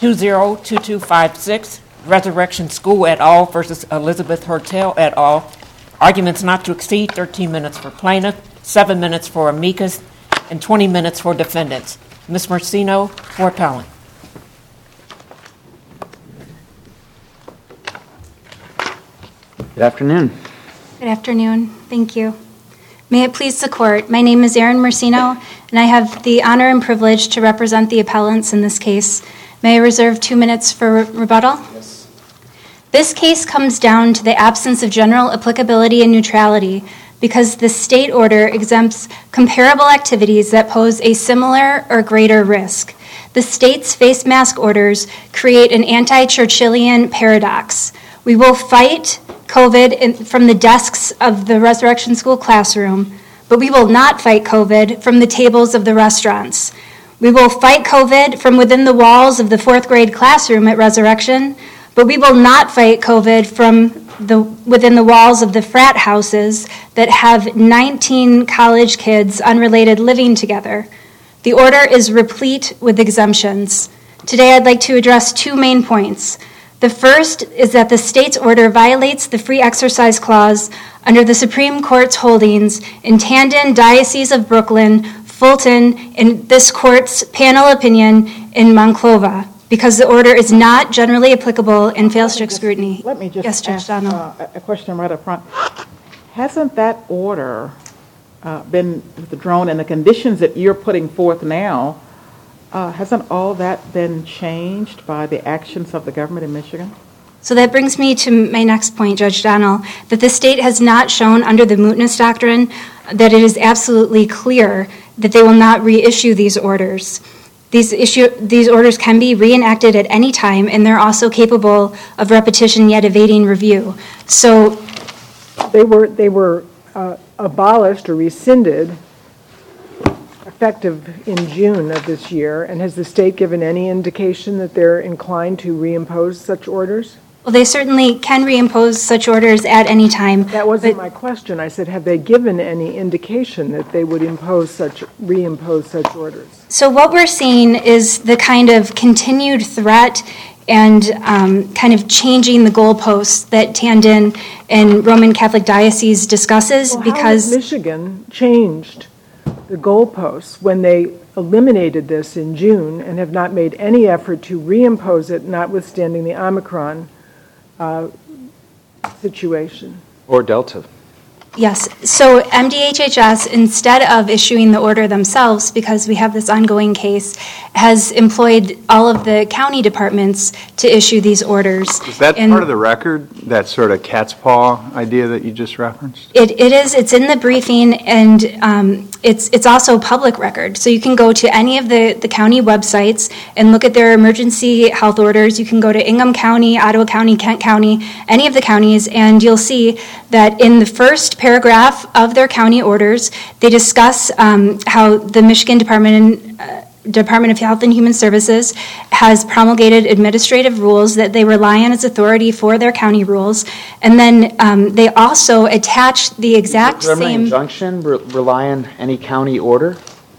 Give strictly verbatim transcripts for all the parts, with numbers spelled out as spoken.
two zero two two five six, Resurrection School et al. Versus Elizabeth Hotel et al. Arguments not to exceed thirteen minutes for plaintiff, seven minutes for amicus, and twenty minutes for defendants. Miz Marcino for appellant. Good afternoon. Good afternoon. Thank you. May it please the court, my name is Erin Marcino, and I have the honor and privilege to represent the appellants in this case. May I reserve two minutes for re- rebuttal? Yes. This case comes down to the absence of general applicability and neutrality because the state order exempts comparable activities that pose a similar or greater risk. The state's face mask orders create an anti-Churchillian paradox. We will fight COVID in, from the desks of the Resurrection School classroom, but we will not fight COVID from the tables of the restaurants. We will fight COVID from within the walls of the fourth grade classroom at Resurrection, but we will not fight COVID from the within the walls of the frat houses that have nineteen college kids unrelated living together. The order is replete with exemptions. Today I'd like to address two main points. The first is that the state's order violates the Free Exercise Clause under the Supreme Court's holdings in Tandon, Diocese of Brooklyn, Fulton, and this court's panel opinion in Monclova, because the order is not generally applicable and fails strict just, scrutiny. Let me just yes, Judge ask Donald. Uh, a question right up front. Hasn't that order uh, been withdrawn, and the conditions that you're putting forth now, Uh, hasn't all that been changed by the actions of the government in Michigan? So that brings me to my next point, Judge Donnell, that the state has not shown under the mootness doctrine that it is absolutely clear that they will not reissue these orders. These issue these orders can be reenacted at any time, and they're also capable of repetition yet evading review. So they were they were uh, abolished or rescinded effective in June of this year, and has the state given any indication that they're inclined to reimpose such orders? Well, they certainly can reimpose such orders at any time. That wasn't my question. I said, have they given any indication that they would impose such, reimpose such orders? So what we're seeing is the kind of continued threat and um, kind of changing the goalposts that Tandon and Roman Catholic Diocese discusses. Well, because how has Michigan changed the goalposts when they eliminated this in June and have not made any effort to reimpose it, notwithstanding the Omicron uh, situation? Or Delta. Yes. So M D H H S, instead of issuing the order themselves, because we have this ongoing case, has employed all of the county departments to issue these orders. Is that and part of the record, that sort of cat's paw idea that you just referenced? It, it is. It's in the briefing, and um, it's it's also public record. So you can go to any of the, the county websites and look at their emergency health orders. You can go to Ingham County, Ottawa County, Kent County, any of the counties, and you'll see that in the first paragraph of their county orders, they discuss um, how the Michigan Department uh, Department of Health and Human Services has promulgated administrative rules that they rely on as authority for their county rules, and then um, they also attach the exact Does the same injunction re- rely on any county order?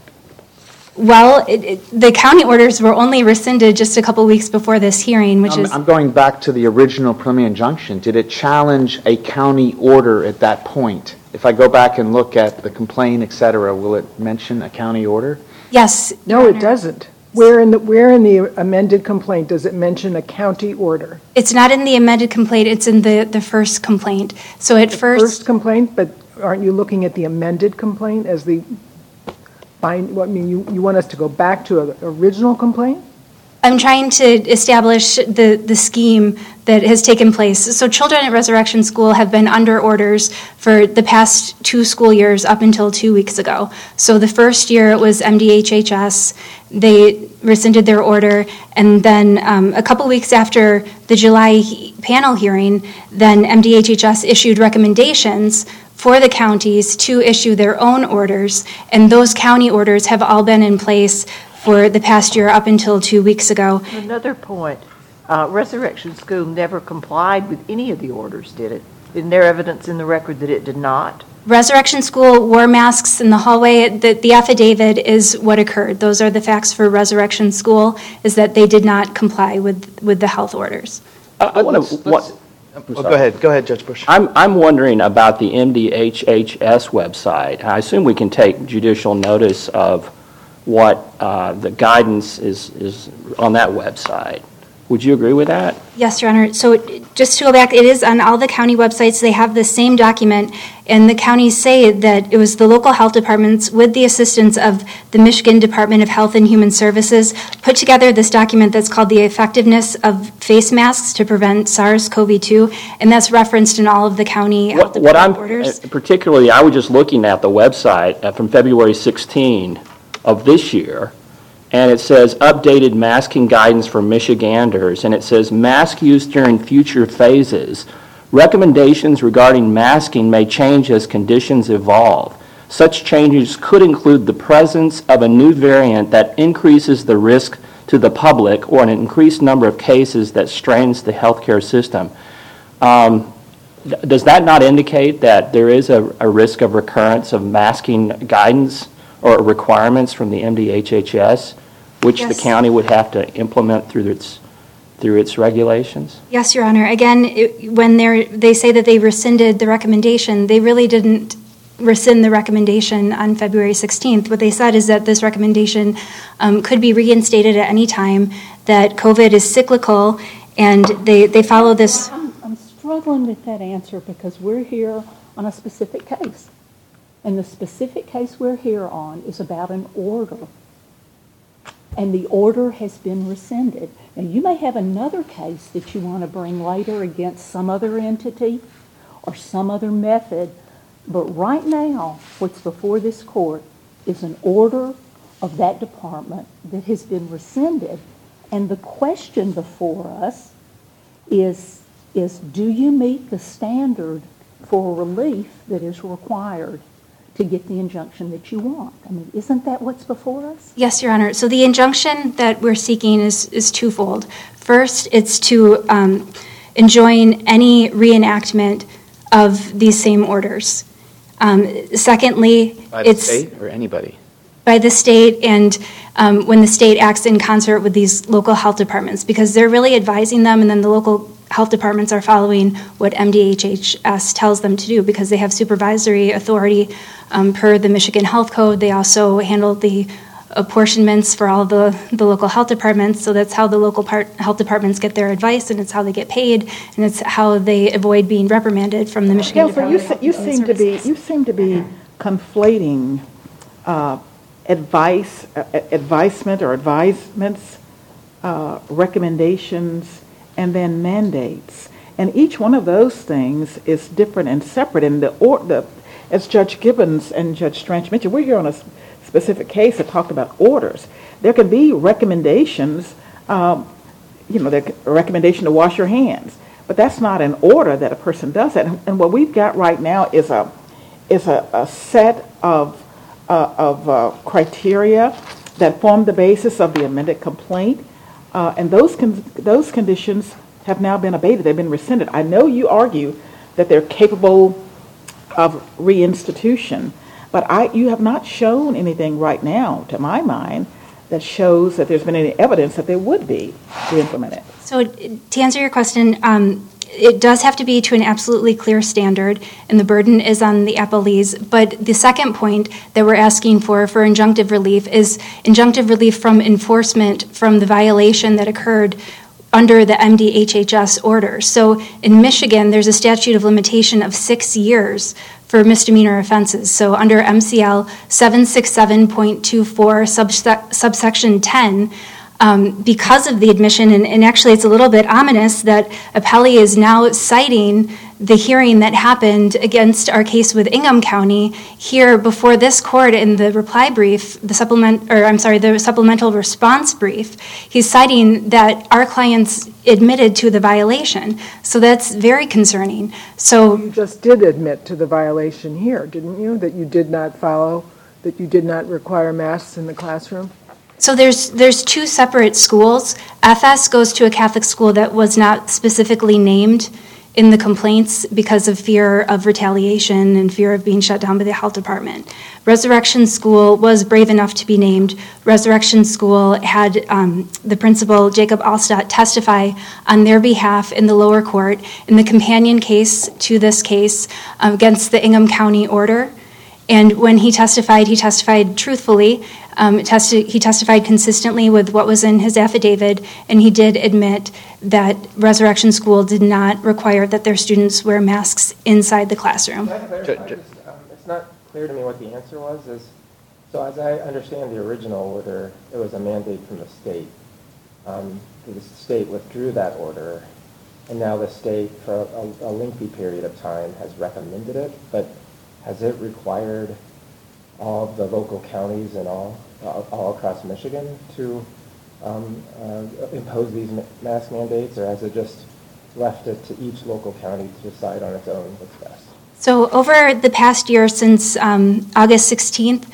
Well, it, it, the county orders were only rescinded just a couple weeks before this hearing, which I'm, is... I'm going back to the original preliminary injunction. Did it challenge a county order at that point? If I go back and look at the complaint, et cetera, will it mention a county order? Yes. No, it doesn't. Where in the where in the amended complaint does it mention a county order? It's not in the amended complaint. It's in the, the first complaint. So at the first... First complaint, but aren't you looking at the amended complaint as the... Find, what, I mean, you, you want us to go back to an original complaint? I'm trying to establish the, the scheme that has taken place. So children at Resurrection School have been under orders for the past two school years up until two weeks ago. So the first year it was M D H H S. They rescinded their order. And then um, a couple weeks after the July he- panel hearing, then M D H H S issued recommendations for the counties to issue their own orders. And those county orders have all been in place for the past year up until two weeks ago. Another point, uh, Resurrection School never complied with any of the orders, did it? Isn't there evidence in the record that it did not? Resurrection School wore masks in the hallway. The, the affidavit is what occurred. Those are the facts for Resurrection School, is that they did not comply with, with the health orders. I, I want to. Oh, go ahead. Go ahead, Judge Bush. I'm, I'm wondering about the M D H H S website. I assume we can take judicial notice of what uh, the guidance is, is on that website. Would you agree with that? Yes, Your Honor. So just to go back, it is on all the county websites. They have the same document, and the counties say that it was the local health departments, with the assistance of the Michigan Department of Health and Human Services, put together this document that's called the Effectiveness of Face Masks to Prevent SARS C o V two, and that's referenced in all of the county health What, what I'm department orders. particularly, I was just looking at the website uh, from February sixteenth of this year, and it says updated masking guidance for Michiganders, and it says mask use during future phases. Recommendations regarding masking may change as conditions evolve. Such changes could include the presence of a new variant that increases the risk to the public or an increased number of cases that strains the healthcare system. Um, th- does that not indicate that there is a, a risk of recurrence of masking guidance or requirements from the M D H H S, which Yes. the county would have to implement through its through its regulations? Yes, Your Honor. Again, it, when they're, they say that they rescinded the recommendation, they really didn't rescind the recommendation on February sixteenth. What they said is that this recommendation um, could be reinstated at any time, that COVID is cyclical, and they, they follow this. I'm, I'm struggling with that answer because we're here on a specific case. And the specific case we're here on is about an order. And the order has been rescinded. Now, you may have another case that you want to bring later against some other entity or some other method, but right now, what's before this court is an order of that department that has been rescinded. And the question before us is, is do you meet the standard for relief that is required to get the injunction that you want? I mean, isn't that what's before us? Yes, Your Honor. So the injunction that we're seeking is, is twofold. First, it's to um, enjoin any reenactment of these same orders. Um, secondly, By the it's state or anybody? by the state, and um, when the state acts in concert with these local health departments, because they're really advising them, and then the local health departments are following what M D H H S tells them to do, because they have supervisory authority um, per the Michigan Health Code. They also handle the apportionments for all the, the local health departments, so that's how the local part, health departments get their advice, and it's how they get paid, and it's how they avoid being reprimanded from the Michigan Counselor, you, Department se- you of Human seem to be Services. you seem to be conflating uh, advice, uh, advisement or advisements, uh, recommendations, and then mandates. And each one of those things is different and separate. And the, or, the as Judge Gibbons and Judge Strange mentioned, we're here on a s- specific case that talked about orders. There can be recommendations, um, you know, there a recommendation to wash your hands, but that's not an order that a person does that. And, and what we've got right now is a is a, a set of uh, of uh, criteria that form the basis of the amended complaint, uh, and those con- those conditions have now been abated. They've been rescinded. I know you argue that they're capable of reinstitution, but I you have not shown anything right now, to my mind, that shows that there's been any evidence that they would be re-implemented. So to answer your question, um, it does have to be to an absolutely clear standard, and the burden is on the appellees. But the second point that we're asking for, for injunctive relief, is injunctive relief from enforcement from the violation that occurred under the M D H H S order. So in Michigan, there's a statute of limitation of six years for misdemeanor offenses. So under M C L seven sixty-seven point two four subse- subsection ten, um, because of the admission, and, and actually it's a little bit ominous that appellee is now citing the hearing that happened against our case with Ingham County here before this court in the reply brief, the supplement, or I'm sorry, the supplemental response brief. He's citing that our clients admitted to the violation. So that's very concerning. So You just did admit to the violation here, didn't you? That you did not follow, that you did not require masks in the classroom? So there's there's two separate schools. F S goes to a Catholic school that was not specifically named in the complaints because of fear of retaliation and fear of being shut down by the health department. Resurrection School was brave enough to be named. Resurrection School had um, the principal, Jacob Allstott, testify on their behalf in the lower court in the companion case to this case um, against the Ingham County order. And when he testified, he testified truthfully. Um, testi- he testified consistently with what was in his affidavit, and he did admit that Resurrection School did not require that their students wear masks inside the classroom. Can I clarify? Just, um, it's not clear to me what the answer was. Is so, as I understand the original order, it was a mandate from the state. Um, the state withdrew that order, and now the state, for a, a lengthy period of time, has recommended it. But has it required all of the local counties and all uh, all across Michigan to um, uh, impose these mask mandates, or has it just left it to each local county to decide on its own what's best? So over the past year, since um, August sixteenth,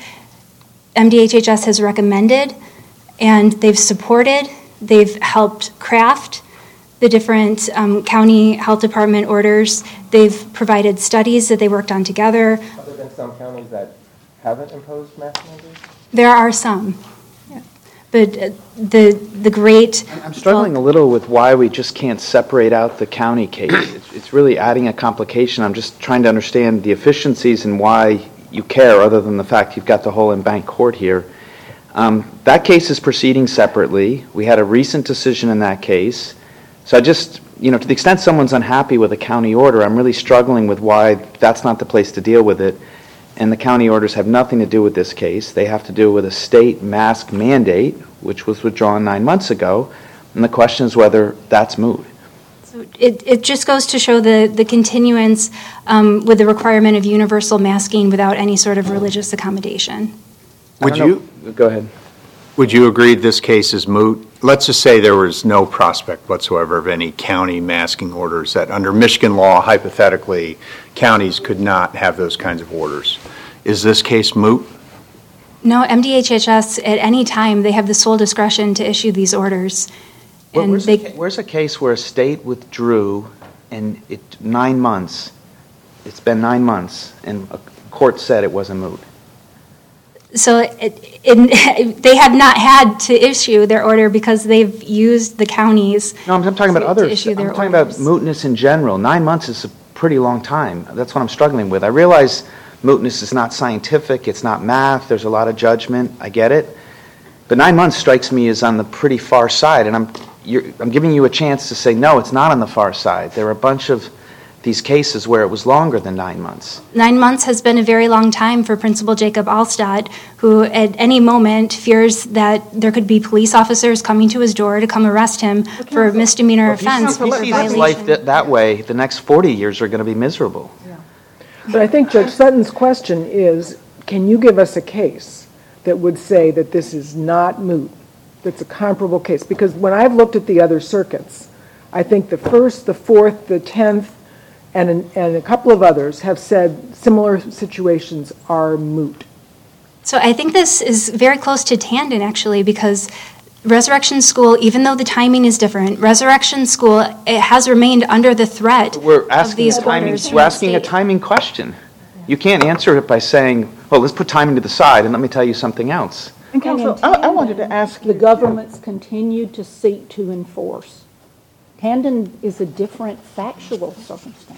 M D H H S has recommended, and they've supported, they've helped craft the different um, county health department orders. They've provided studies that they worked on together. Have there been some counties that haven't imposed mask mandates? There are some. Yeah. But uh, the the great... I'm struggling well, a little with why we just can't separate out the county case. It's, it's really adding a complication. I'm just trying to understand the efficiencies and why you care, other than the fact you've got the whole in-bank court here. Um, that case is proceeding separately. We had a recent decision in that case. So I just, you know, to the extent someone's unhappy with a county order, I'm really struggling with why that's not the place to deal with it. And the county orders have nothing to do with this case. They have to do with a state mask mandate, which was withdrawn nine months ago. And the question is whether that's moot. So it, it just goes to show the, the continuance um, with the requirement of universal masking without any sort of religious accommodation. Would you go ahead? Would you agree this case is moot? Let's just say there was no prospect whatsoever of any county masking orders, that under Michigan law, hypothetically, counties could not have those kinds of orders. Is this case moot? No, M D H H S, at any time, they have the sole discretion to issue these orders. Well, and where's, they, a, where's a case where a state withdrew and it nine months, it's been nine months, and a court said it wasn't moot? So it, it, they have not had to issue their order because they've used the counties. No, I'm, I'm talking to, about others. To issue their I'm talking orders. about mootness in general. Nine months is a pretty long time. That's what I'm struggling with. I realize mootness is not scientific. It's not math. There's a lot of judgment. I get it. But nine months strikes me as on the pretty far side. And I'm, you're, I'm giving you a chance to say, no, it's not on the far side. There are a bunch of these cases where it was longer than nine months. Nine months has been a very long time for Principal Jacob Allstott, who at any moment fears that there could be police officers coming to his door to come arrest him for a misdemeanor well, offense. If he sees his life that, that way, the next forty years are going to be miserable. Yeah. But I think Judge Sutton's question is, can you give us a case that would say that this is not moot, that's a comparable case? Because when I've looked at the other circuits, I think the first, the fourth, the tenth, And, and a couple of others have said similar situations are moot. So I think this is very close to Tandon, actually, because Resurrection School, even though the timing is different, Resurrection School, it has remained under the threat we're asking of these a timing, orders. We're asking a timing question. You can't answer it by saying, well, let's put timing to the side, and let me tell you something else. And Counsel, I, I wanted to ask the government's continued to seek to enforce. Tandon is a different factual circumstance.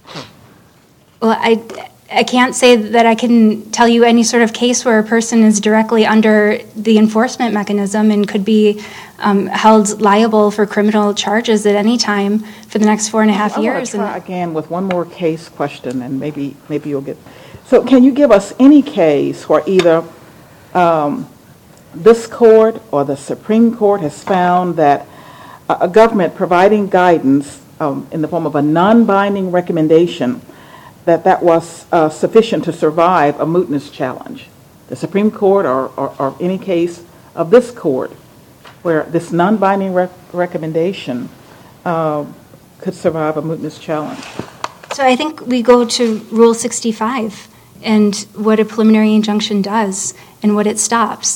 Well, I, I can't say that I can tell you any sort of case where a person is directly under the enforcement mechanism and could be um, held liable for criminal charges at any time for the next four and a half I years. I want to try again with one more case question, and maybe maybe you'll get. So, can you give us any case where either um, this court or the Supreme Court has found that a government providing guidance um, in the form of a non-binding recommendation, that that was uh, sufficient to survive a mootness challenge? The Supreme Court or, or, or any case of this court where this non-binding rec- recommendation uh, could survive a mootness challenge? So I think we go to Rule sixty-five and what a preliminary injunction does and what it stops.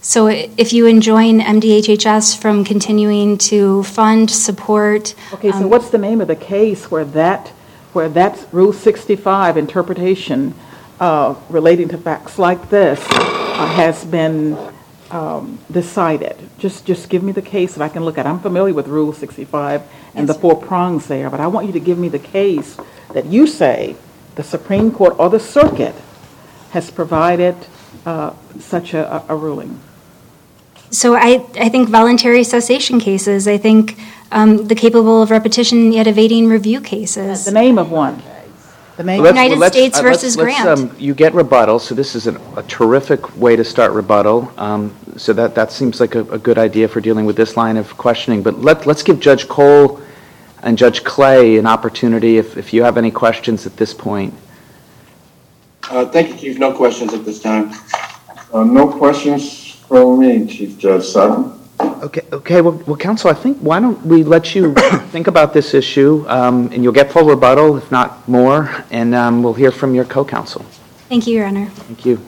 So if you enjoin M D H H S from continuing to fund, support... Okay, so um, what's the name of the case where that, where that Rule sixty-five interpretation uh, relating to facts like this uh, has been um, decided? Just, just give me the case that I can look at. I'm familiar with Rule sixty-five and Yes, the four prongs there, but I want you to give me the case that you say the Supreme Court or the circuit has provided uh, such a, a ruling. So I, I think voluntary cessation cases, I think um, the capable of repetition yet evading review cases. The name of one. The name. Let's- United let's- States uh, let's- versus let's, Grant. um, You get rebuttal, so this is an- a terrific way to start rebuttal. Um, So that, that seems like a, a good idea for dealing with this line of questioning. But let, let's give Judge Cole and Judge Clay an opportunity if, if you have any questions at this point. Uh, thank you, Chief. No questions at this time. Uh, no questions from me, Chief Judge Sutton. Okay, okay. Well, well, counsel, I think why don't we let you think about this issue, um, and you'll get full rebuttal, if not more, and um, we'll hear from your co-counsel. Thank you, Your Honor. Thank you.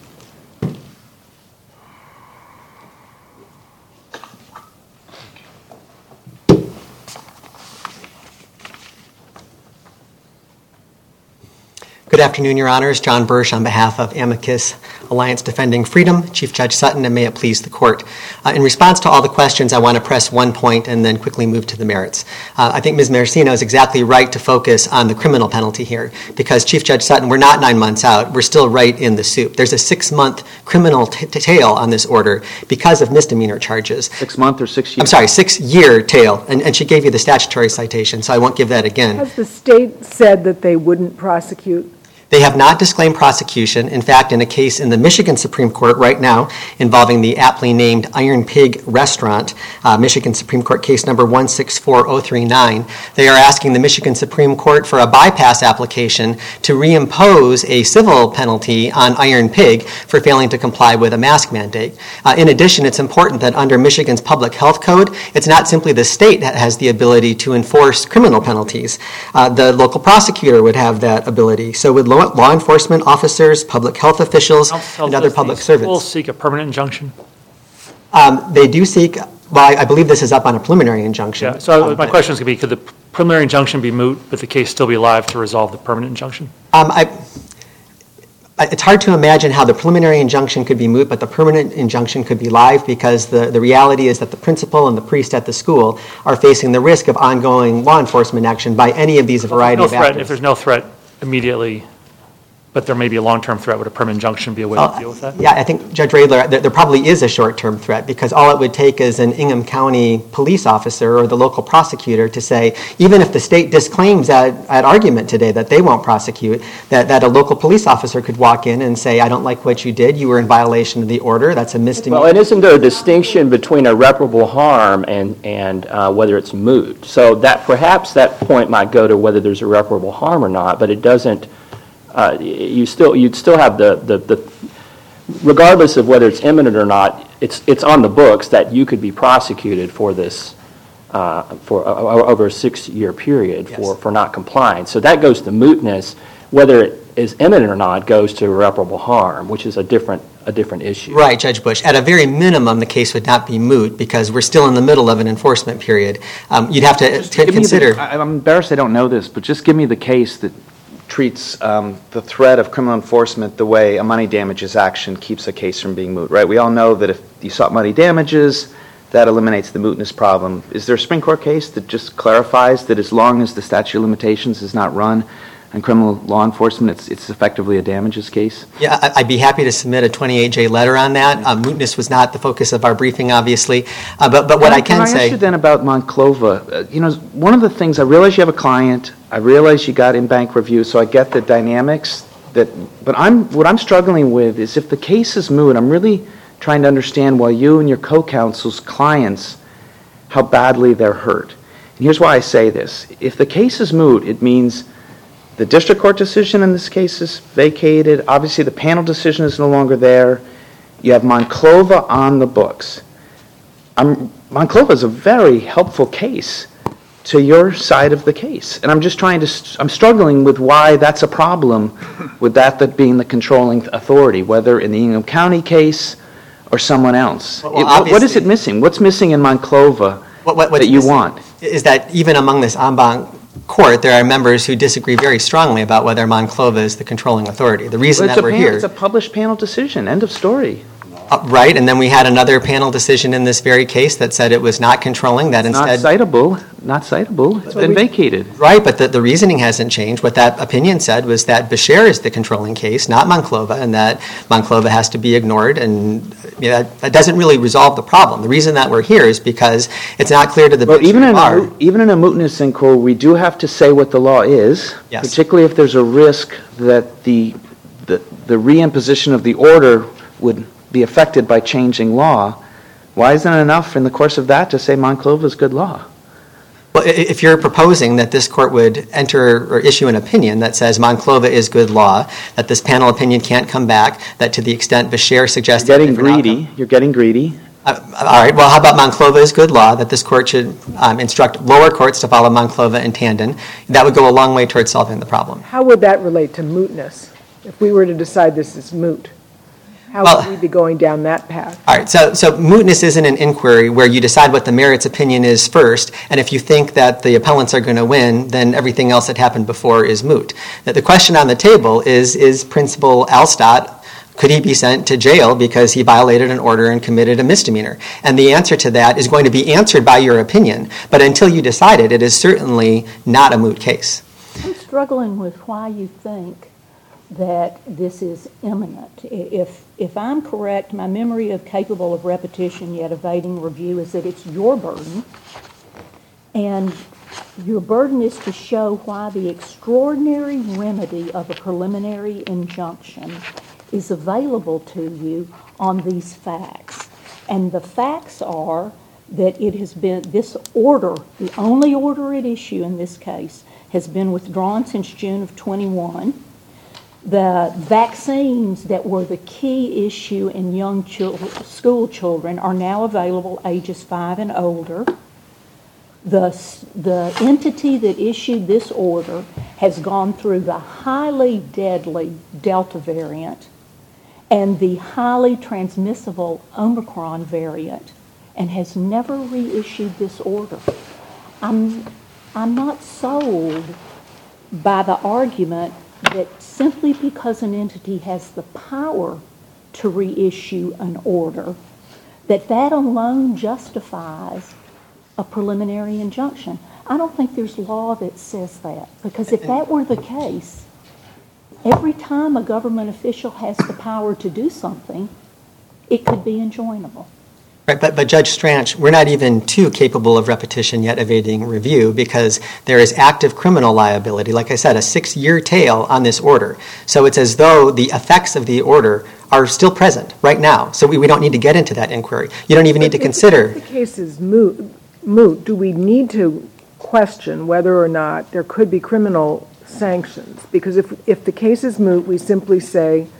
Good afternoon, Your Honors. John Bursch on behalf of Amicus Alliance Defending Freedom, Chief Judge Sutton, and may it please the Court. Uh, in response to all the questions, I want to press one point and then quickly move to the merits. Uh, I think Miz Marcino is exactly right to focus on the criminal penalty here, because, Chief Judge Sutton, we're not nine months out. We're still right in the soup. There's a six-month criminal t- tail on this order because of misdemeanor charges. Six month or six years? I'm sorry, six-year tail, and, and she gave you the statutory citation, so I won't give that again. Has the state said that they wouldn't prosecute? They have not disclaimed prosecution. In fact, in a case in the Michigan Supreme Court right now involving the aptly named Iron Pig restaurant, uh, Michigan Supreme Court case number one six four zero three nine, they are asking the Michigan Supreme Court for a bypass application to reimpose a civil penalty on Iron Pig for failing to comply with a mask mandate. Uh, in addition, it's important that under Michigan's public health code, it's not simply the state that has the ability to enforce criminal penalties. Uh, the local prosecutor would have that ability. So with law law enforcement officers, public health officials, and other public servants. Will seek a permanent injunction? Um, they do seek, well, I, I believe this is up on a preliminary injunction. Yeah, so um, my question is going to be, could the preliminary injunction be moot, but the case still be live to resolve the permanent injunction? Um, I, it's hard to imagine how the preliminary injunction could be moot, but the permanent injunction could be live, because the, the reality is that the principal and the priest at the school are facing the risk of ongoing law enforcement action by any of these variety no of threat, actors. If there's no threat immediately, but there may be a long-term threat, would a permanent injunction be a way Well, to deal with that? Yeah, I think, Judge Radler, there, there probably is a short-term threat, because all it would take is an Ingham County police officer or the local prosecutor to say, even if the state disclaims at, at argument today that they won't prosecute, that, that a local police officer could walk in and say, I don't like what you did, you were in violation of the order, that's a misdemeanor. Well, and isn't there a distinction between irreparable harm and, and uh, whether it's moot? So that perhaps that point might go to whether there's irreparable harm or not, but it doesn't. Uh, you still, you'd still have the, the, the, regardless of whether it's imminent or not, it's, it's on the books that you could be prosecuted for this, uh, for uh, over a six-year period for, Yes. for not complying. So that goes to mootness. Whether it is imminent or not goes to irreparable harm, which is a different, a different issue. Right, Judge Bush. At a very minimum, the case would not be moot, because we're still in the middle of an enforcement period. Um, you'd have to, Just to give me the- consider. I- I'm embarrassed I don't know this, but just give me the case that treats um, the threat of criminal enforcement the way a money damages action keeps a case from being moot, right? We all know that if you sought money damages, that eliminates the mootness problem. Is there a Supreme Court case that just clarifies that as long as the statute of limitations is not run on criminal law enforcement, it's, it's effectively a damages case? Yeah, I- I'd be happy to submit a twenty-eight J letter on that. Uh, mootness was not the focus of our briefing, obviously. Uh, but, but what I can, can I say... ask you then about Monclova? Uh, you know, one of the things, I realize you have a client, I realize you got in-bank review, so I get the dynamics, that. but I'm what I'm struggling with is if the case is moot, I'm really trying to understand why you and your co-counsel's clients, how badly they're hurt. And here's why I say this. If the case is moot, it means the district court decision in this case is vacated. Obviously, the panel decision is no longer there. You have Monclova on the books. I'm, Monclova is a very helpful case to your side of the case. And I'm just trying to, I'm struggling with why that's a problem with that, that being the controlling authority, whether in the Ingham County case or someone else? Well, It- what- what is obviously- it missing? What's missing in Monclova What- what- what's that you missing want? Is that even among this en banc court, there are members who disagree very strongly about whether Monclova is the controlling authority. The reason Well, it's that a we're panel- here... It's a published panel decision. End of story. Uh, right, and then we had another panel decision in this very case that said it was not controlling, that Not instead... citable. Not citable. It's been vacated. Right, but the, the reasoning hasn't changed. What that opinion said was that Beshear is the controlling case, not Monclova, and that Monclova has to be ignored, and you know, that, that doesn't really resolve the problem. The reason that we're here is because it's not clear to the Well, even in, bar. a, even in a mootness inquiry, we do have to say what the law is, Yes. particularly if there's a risk that the, the, the reimposition of the order would be affected by changing law. Why isn't it enough in the course of that to say Monclova is good law? Well, i- if you're proposing that this court would enter or issue an opinion that says Monclova is good law, that this panel opinion can't come back, that to the extent Beshear suggested... You're getting a different greedy. outcome- You're getting greedy. Uh, all right, well, how about Monclova is good law, that this court should um, instruct lower courts to follow Monclova and Tandon? That would go a long way towards solving the problem. How would that relate to mootness? If we were to decide this is moot, how Well- would we be going down that path? All right, so, so mootness isn't an inquiry where you decide what the merits opinion is first, and if you think that the appellants are going to win, then everything else that happened before is moot. That the question on the table is, is Principal Alstott, could he be sent to jail because he violated an order and committed a misdemeanor? And the answer to that is going to be answered by your opinion, but until you decide it, it is certainly not a moot case. I'm struggling with why you think that this is imminent. I- If, if I'm correct, my memory of capable of repetition yet evading review is that it's your burden, and your burden is to show why the extraordinary remedy of a preliminary injunction is available to you on these facts. And the facts are that it has been, this order, the only order at issue in this case, has been withdrawn since June of twenty-one. The vaccines that were the key issue in young chil- school children are now available ages five and older. The, s- the entity that issued this order has gone through the highly deadly Delta variant and the highly transmissible Omicron variant and has never reissued this order. I'm, I'm not sold by the argument that simply because an entity has the power to reissue an order, that that alone justifies a preliminary injunction. I don't think there's law that says that, because if that were the case, every time a government official has the power to do something, it could be enjoinable. Right, but, but Judge Stranch, we're not even too capable of repetition yet evading review because there is active criminal liability, like I said, a six-year tail on this order. So it's as though the effects of the order are still present right now. So we, we don't need to get into that inquiry. You don't even need to If- consider... If the case is moot, moot, do we need to question whether or not there could be criminal sanctions? Because if, if the case is moot, we simply say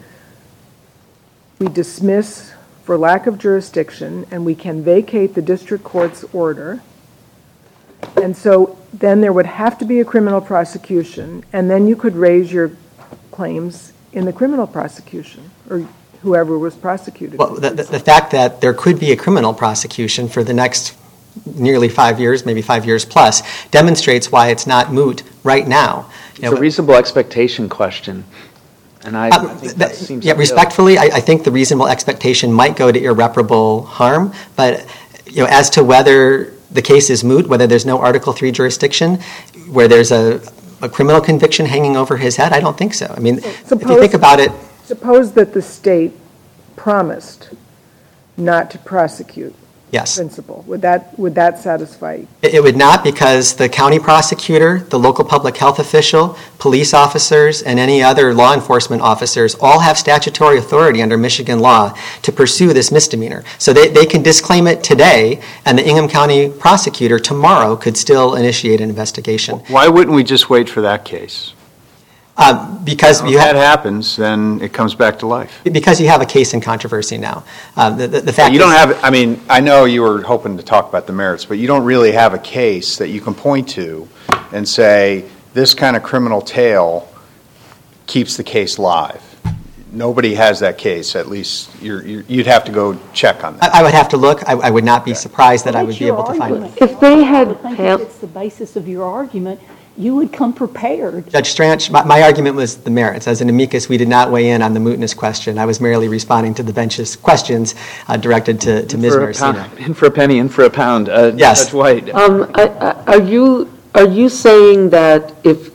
we dismiss for lack of jurisdiction, and we can vacate the district court's order. And so then there would have to be a criminal prosecution, and then you could raise your claims in the criminal prosecution, or whoever was prosecuted. Well, the, the, the fact that there could be a criminal prosecution for the next nearly five years, maybe five years plus, demonstrates why it's not moot right now. You know, It's a reasonable expectation question. And I, Um, I think that- that seems yeah, uphill. respectfully, I, I think the reasonable expectation might go to irreparable harm, but you know, as to whether the case is moot, whether there's no Article three jurisdiction, where there's a, a criminal conviction hanging over his head, I don't think so. I mean, if you think about it... Suppose that the state promised not to prosecute Yes. principal. Would that, would that satisfy? It it would not, because the county prosecutor, the local public health official, police officers, and any other law enforcement officers all have statutory authority under Michigan law to pursue this misdemeanor. So they, they can disclaim it today, and the Ingham County prosecutor tomorrow could still initiate an investigation. Why wouldn't we just wait for that case? Uh, because If you that have happens, then it comes back to life. because you have a case in controversy now. Uh, the, the, the fact You don't is- have, I mean, I know you were hoping to talk about the merits, but you don't really have a case that you can point to and say, this kind of criminal tale keeps the case live. nobody has that case. At least you're, you're, you'd have to go check on that. I, I would have to look. I, I would not be surprised that Well, I would that's be your able to find argument. it. If they had, I think if it's the basis of your argument, you would come prepared. Judge Stranch, my, my argument was the merits. As an amicus, we did not weigh in on the mootness question. I was merely responding to the bench's questions uh, directed to, to Miz Marcina. In for a penny, in for a pound. Uh, Yes. Judge White. Um, I, I, are you are you saying that if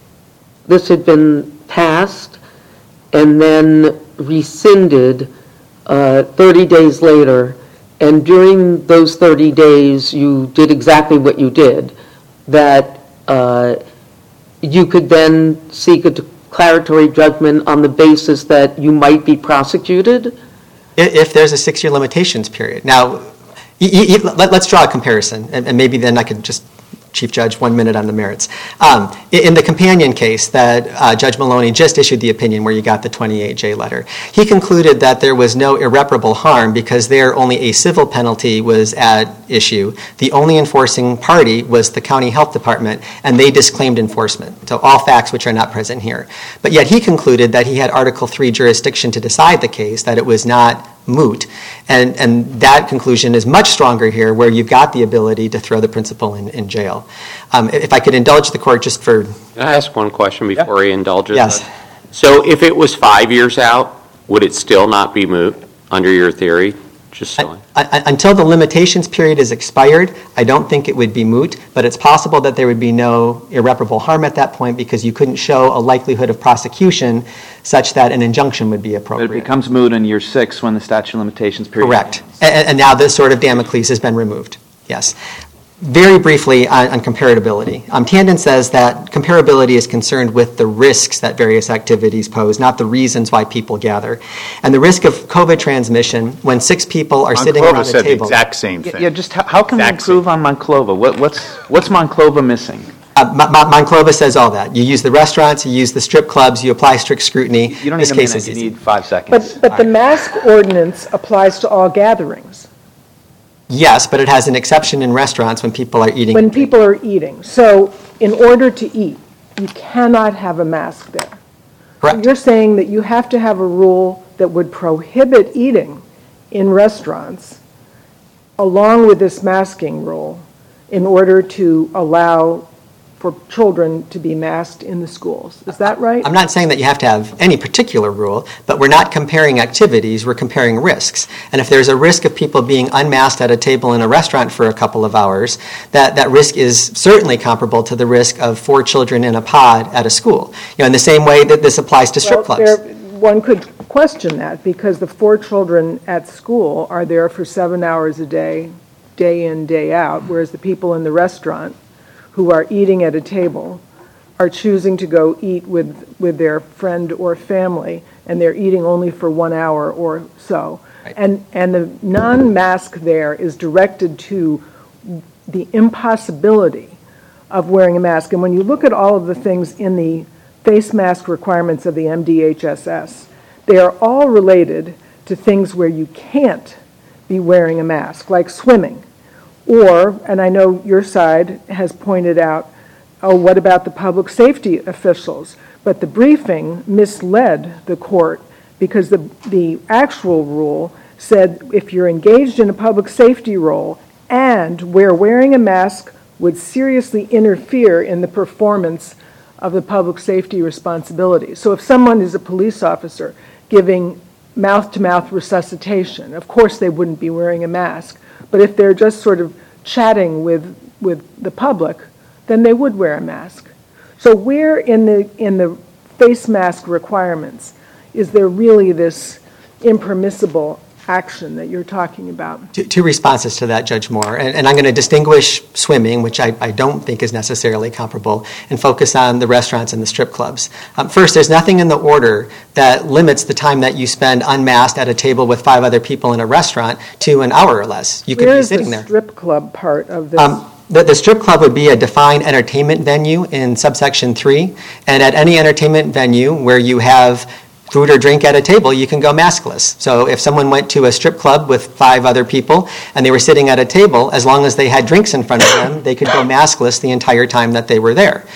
this had been passed and then rescinded uh, thirty days later, and during those thirty days you did exactly what you did, that uh, you could then seek a declaratory judgment on the basis that you might be prosecuted? If there's a six-year limitations period. Now, y- y- let, let's draw a comparison, and, and maybe then I could just, Chief Judge, one minute on the merits. Um, in the companion case that uh, Judge Maloney just issued the opinion where you got the twenty-eight J letter, he concluded that there was no irreparable harm because there only a civil penalty was at issue. The only enforcing party was the county health department, and they disclaimed enforcement. So all facts which are not present here. But yet he concluded that he had Article three jurisdiction to decide the case, that it was not moot. And, and that conclusion is much stronger here where you've got the ability to throw the principal in, in jail. Um, if I could indulge the court just for... Can I ask one question before he indulges? Yes. us? So if it was five years out, would it still not be moot under your theory? Just so I, I, until the limitations period is expired, I don't think it would be moot, but it's possible that there would be no irreparable harm at that point because you couldn't show a likelihood of prosecution such that an injunction would be appropriate. But it becomes moot in year six when the statute of limitations period Correct. ends. And, and now this sort of Damocles has been removed. Yes. Very briefly on, on comparability. Um, Tandon says that comparability is concerned with the risks that various activities pose, not the reasons why people gather. And the risk of COVID transmission when six people are sitting Monclova around a said table. the exact same Yeah, thing. yeah, just how, how can Exact we improve on Monclova? What, what's, what's Monclova missing? Uh, Mon- Mon- Monclova says all that. You use the restaurants, you use the strip clubs, you apply strict scrutiny. You don't this need a case minute, is you easy. need five seconds. But, but the mask ordinance applies to all gatherings, Yes, but it has an exception in restaurants when people are eating. when people are eating. So in order to eat, you cannot have a mask there. Correct. You're saying that you have to have a rule that would prohibit eating in restaurants along with this masking rule in order to allow for children to be masked in the schools. Is that right? I'm not saying that you have to have any particular rule, but we're not comparing activities, we're comparing risks. And if there's a risk of people being unmasked at a table in a restaurant for a couple of hours, that, that risk is certainly comparable to the risk of four children in a pod at a school. You know, in the same way that this applies to strip Well, clubs. there- one could question that because the four children at school are there for seven hours a day, day in, day out, whereas the people in the restaurant who are eating at a table are choosing to go eat with, with their friend or family, and they're eating only for one hour or so. Right. And, and the non-mask there is directed to the impossibility of wearing a mask. And when you look at all of the things in the face mask requirements of the M D H S S, they are all related to things where you can't be wearing a mask, like swimming. Or, and I know your side has pointed out, oh, what about the public safety officials? But the briefing misled the court because the, the actual rule said if you're engaged in a public safety role and where wearing a mask would seriously interfere in the performance of the public safety responsibility. So if someone is a police officer giving mouth-to-mouth resuscitation, of course they wouldn't be wearing a mask. But if they're just sort of chatting with, with the public, then they would wear a mask. So where in the, in the face mask requirements is there really this impermissible action that you're talking about? Two, two responses to that, Judge Moore. And, and I'm going to distinguish swimming, which I, I don't think is necessarily comparable, and focus on the restaurants and the strip clubs. Um, first, there's nothing in the order that limits the time that you spend unmasked at a table with five other people in a restaurant to an hour or less. You could Where be is sitting the there. strip club part of this? Um, the, the strip club would be a defined entertainment venue in subsection three, and at any entertainment venue where you have food or drink at a table, you can go maskless. So if someone went to a strip club with five other people and they were sitting at a table, as long as they had drinks in front of them, they could go maskless the entire time that they were there.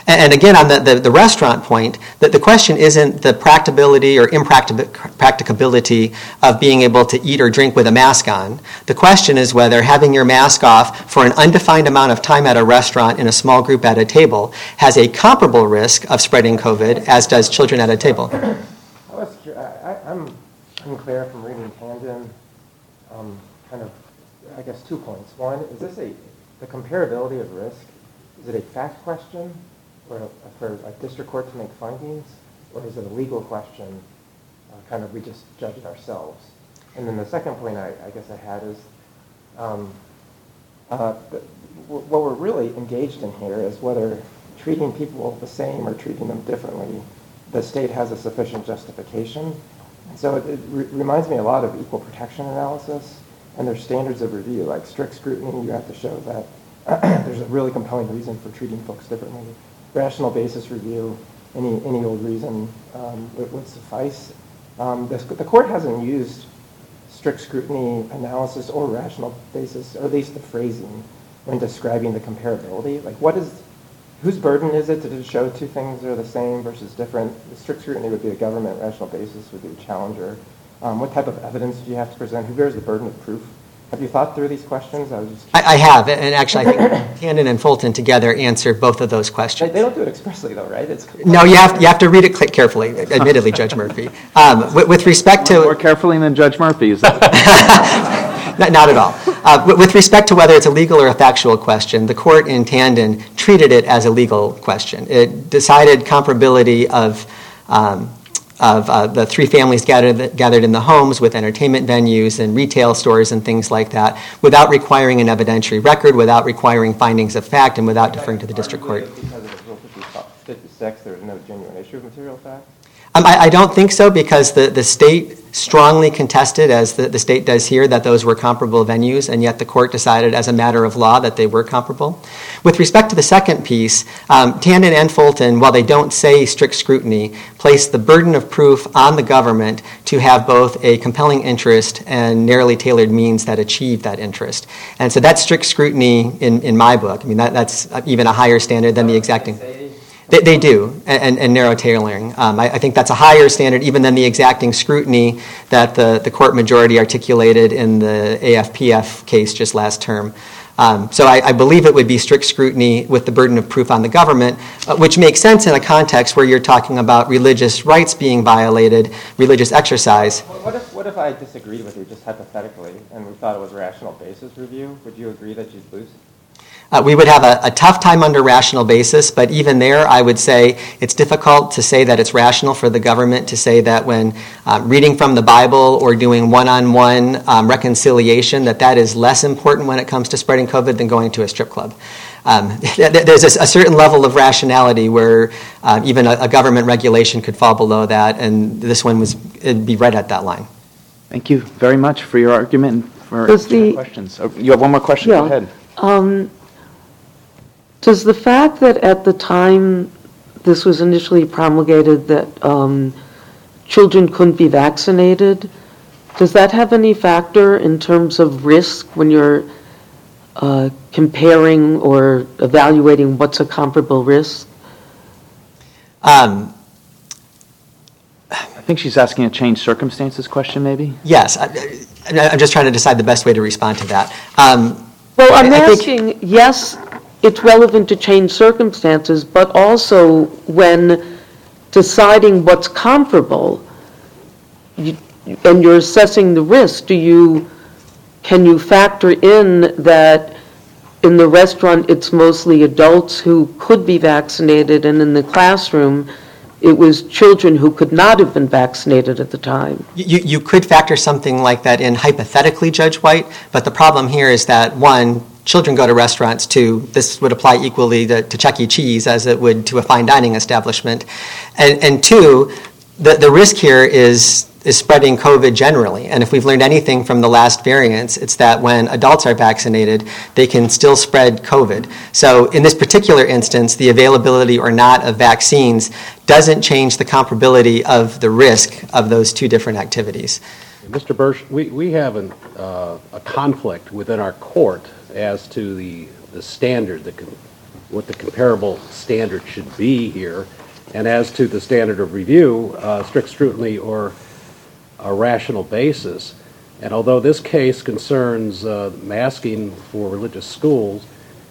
And again, on the, the, the restaurant point, that the question isn't the practicability or impracticability of being able to eat or drink with a mask on. The question is whether having your mask off for an undefined amount of time at a restaurant in a small group at a table has a comparable risk of spreading COVID as does children at a table. I was curious, I, I, I'm unclear from reading Tandon, um, kind of, I guess, two points. One, is this a, the comparability of risk, is it a fact question for, for a district court to make findings, or is it a legal question, uh, kind of we just judge it ourselves? And then the second point I, I guess I had is, um, uh, the, what we're really engaged in here is whether treating people the same or treating them differently, the state has a sufficient justification. And so it, it re- reminds me a lot of equal protection analysis, and there's standards of review, like strict scrutiny, you have to show that there's a really compelling reason for treating folks differently. Rational basis review, any any old reason um, would, would suffice. Um, the, the court hasn't used strict scrutiny analysis or rational basis, or at least the phrasing, when describing the comparability. Like, what is, whose burden is it to show two things are the same versus different? The strict scrutiny would be the government, rational basis would be the challenger. Um, what type of evidence do you have to present? Who bears the burden of proof? Have you thought through these questions? I was just I, I have, and actually I think Tandon and Fulton together answer both of those questions. They, they don't do it expressly, though, right? It's no, you have you have to read it carefully. Admittedly, Judge Murphy. Um, with, with respect to more carefully than Judge Murphy, is that? not, not at all. Uh, with respect to whether it's a legal or a factual question, the court in Tandon treated it as a legal question. It decided comparability of. Um, of uh, the three families gathered, gathered in the homes with entertainment venues and retail stores and things like that without requiring an evidentiary record, without requiring findings of fact, and without deferring to the district court. Because of Rule fifty-six, there is no genuine issue of material fact? Um, I, I don't think so, because the, the state strongly contested, as the, the state does here, that those were comparable venues, and yet the court decided as a matter of law that they were comparable. With respect to the second piece, um, Tandon and Fulton, while they don't say strict scrutiny, place the burden of proof on the government to have both a compelling interest and narrowly tailored means that achieve that interest. And so that's strict scrutiny in, in my book. I mean, that, that's even a higher standard than the exacting. They, they do, and, and narrow tailoring. Um, I, I think that's a higher standard even than the exacting scrutiny that the, the court majority articulated in the A F P F case just last term. Um, so I, I believe it would be strict scrutiny with the burden of proof on the government, uh, which makes sense in a context where you're talking about religious rights being violated, religious exercise. What if, what if I disagreed with you just hypothetically and we thought it was rational basis review? Would you agree that you'd lose? Uh, we would have a, a tough time under rational basis, but even there, I would say it's difficult to say that it's rational for the government to say that when um, reading from the Bible or doing one-on-one um, reconciliation, that that is less important when it comes to spreading COVID than going to a strip club. Um, there's a, a certain level of rationality where uh, even a, a government regulation could fall below that, and this one was it'd be right at that line. Thank you very much for your argument and for Does your the- questions. Oh, you have one more question? Yeah. Go ahead. Um, Does the fact that at the time this was initially promulgated that um, children couldn't be vaccinated, does that have any factor in terms of risk when you're uh, comparing or evaluating what's a comparable risk? Um, I think she's asking a changed circumstances question, maybe? yes, I, I'm just trying to decide the best way to respond to that. Um, Well, I'm I- I think- asking, yes, it's relevant to change circumstances, but also when deciding what's comparable, you, and you're assessing the risk, do you, can you factor in that in the restaurant it's mostly adults who could be vaccinated, and in the classroom it was children who could not have been vaccinated at the time? You, you could factor something like that in hypothetically, Judge White, but the problem here is that, one, children go to restaurants. Two, this would apply equally to, to Chuck E. Cheese as it would to a fine dining establishment. And, and two, the, the risk here is is spreading COVID generally. And if we've learned anything from the last variants, it's that when adults are vaccinated, they can still spread COVID. So in this particular instance, the availability or not of vaccines doesn't change the comparability of the risk of those two different activities. Mister Bursch, we, we have an, uh, a conflict within our court as to the, the standard that can, what the comparable standard should be here. And as to the standard of review, uh, strict scrutiny or a rational basis. And although this case concerns uh, masking for religious schools,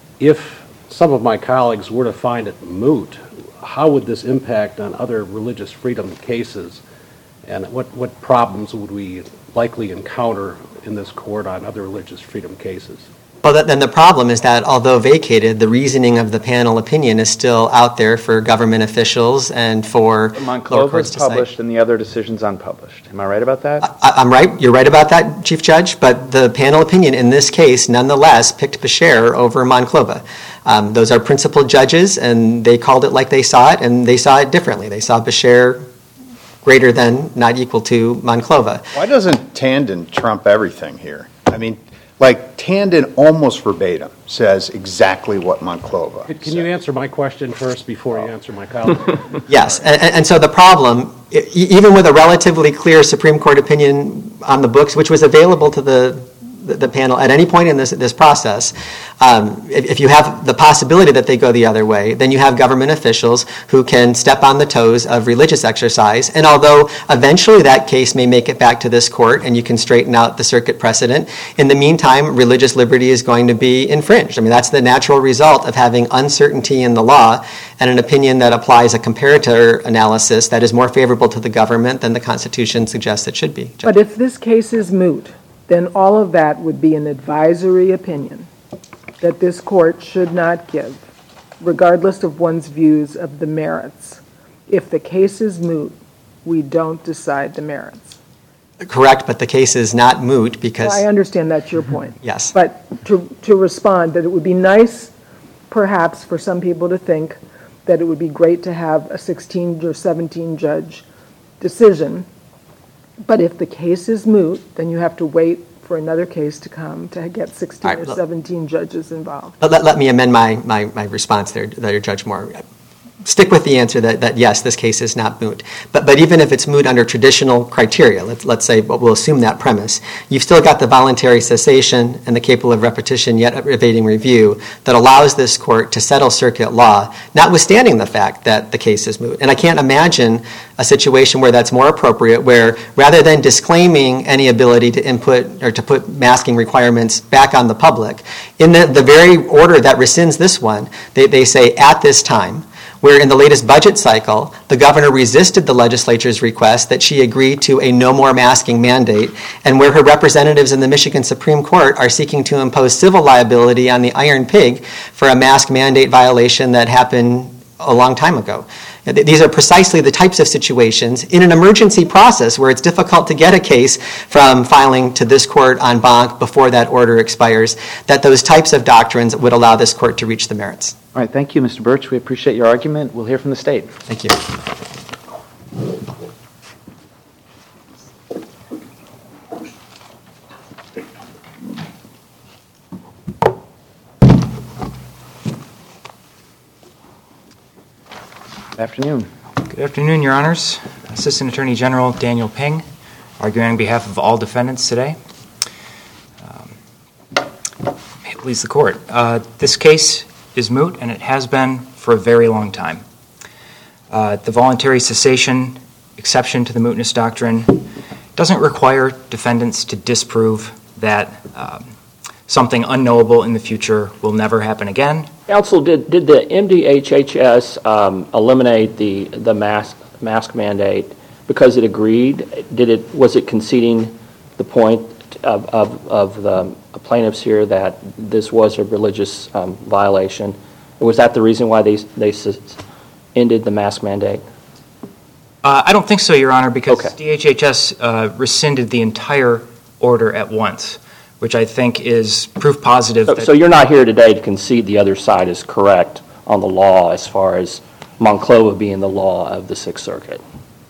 if some of my colleagues were to find it moot, how would this impact on other religious freedom cases? And what, what problems would we likely encounter in this court on other religious freedom cases? Well, then the problem is that although vacated, the reasoning of the panel opinion is still out there for government officials and for lower courts Monclova to cite. published and the other decisions unpublished. Am I right about that? I, I'm right. You're right about that, Chief Judge. But the panel opinion in this case, nonetheless, picked Beshear over Monclova. Um, those are principal judges, and they called it like they saw it, and they saw it differently. They saw Beshear greater than, not equal to, Monclova. Why doesn't Tandon trump everything here? I mean, like, Tandon almost verbatim says exactly what Monclova Can said. you answer my question first before you answer my colleague? Yes, and, and so the problem, e- even with a relatively clear Supreme Court opinion on the books, which was available to the the, the panel at any point in this this process, um, if, if you have the possibility that they go the other way, then you have government officials who can step on the toes of religious exercise. And although eventually that case may make it back to this court and you can straighten out the circuit precedent, in the meantime, religious liberty is going to be infringed. I mean, that's the natural result of having uncertainty in the law and an opinion that applies a comparator analysis that is more favorable to the government than the Constitution suggests it should be. But if this case is moot, then all of that would be an advisory opinion that this court should not give, regardless of one's views of the merits. If the case is moot, we don't decide the merits. Correct, but the case is not moot because... Well, I understand that's your point. Yes. But to, to respond, that it would be nice, perhaps, for some people to think that it would be great to have a sixteen or seventeen judge decision. But if the case is moot, then you have to wait for another case to come to get sixteen All right, or look. seventeen judges involved. But let, let me amend my, my, my response there, there, Judge Moore. Stick with the answer that, that yes, this case is not moot. But but even if it's moot under traditional criteria, let's, let's say, but we'll assume that premise, you've still got the voluntary cessation and the capable of repetition yet evading review that allows this court to settle circuit law, notwithstanding the fact that the case is moot. And I can't imagine a situation where that's more appropriate, where rather than disclaiming any ability to input or to put masking requirements back on the public, in the, the very order that rescinds this one, they, they say at this time, where in the latest budget cycle, the governor resisted the legislature's request that she agree to a no more masking mandate, and where her representatives in the Michigan Supreme Court are seeking to impose civil liability on the Iron Pig for a mask mandate violation that happened a long time ago. These are precisely the types of situations in an emergency process where it's difficult to get a case from filing to this court en banc before that order expires, that those types of doctrines would allow this court to reach the merits. All right, thank you, Mister Birch. We appreciate your argument. We'll hear from the state. Thank you. Good afternoon. Good afternoon, Your Honors. Assistant Attorney General Daniel Ping, arguing on behalf of all defendants today. Um, may it please the Court. Uh, this case is moot, and it has been for a very long time. Uh, the voluntary cessation exception to the mootness doctrine doesn't require defendants to disprove that um, something unknowable in the future will never happen again. Counsel, did, did the M D H H S um, eliminate the, the mask, mask mandate because it agreed? Did it, was it conceding the point of, of, of the plaintiffs here that this was a religious um, violation? Was that the reason why they, they ended the mask mandate? Uh, I don't think so, Your Honor, because Okay. D H H S uh, rescinded the entire order at once, which I think is proof positive. So, that so you're not here today to concede the other side is correct on the law as far as Monclova being the law of the Sixth Circuit?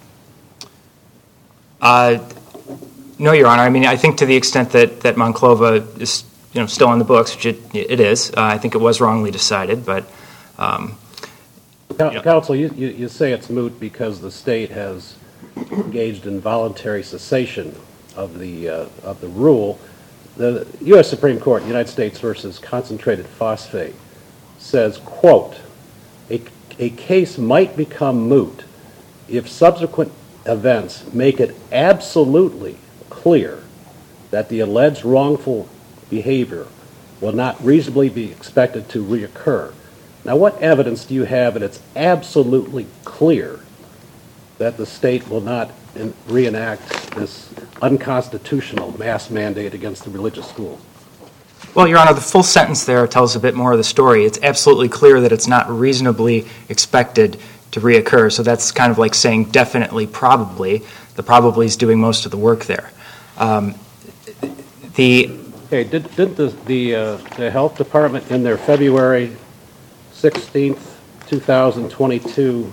Uh, no, Your Honor. I mean, I think to the extent that, that Monclova is you know, still on the books, which it, it is, uh, I think it was wrongly decided, but... Um, Counsel, Counsel you, you, you say it's moot because the state has engaged in voluntary cessation of the, uh, of the rule. The U S Supreme Court, United States versus concentrated phosphate, says, quote, a, a case might become moot if subsequent events make it absolutely clear that the alleged wrongful behavior will not reasonably be expected to reoccur. Now, what evidence do you have that it's absolutely clear that the state will not in, reenact this unconstitutional mass mandate against the religious schools? Well, Your Honor, the full sentence there tells a bit more of the story. It's absolutely clear that it's not reasonably expected to reoccur. So that's kind of like saying definitely, probably. The probably is doing most of the work there. Um, the Okay, did, did the, the, uh, the health department in their February sixteenth, two thousand twenty-two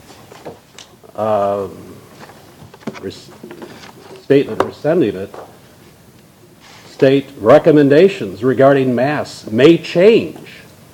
uh, res- statement rescinding it state recommendations regarding masks may change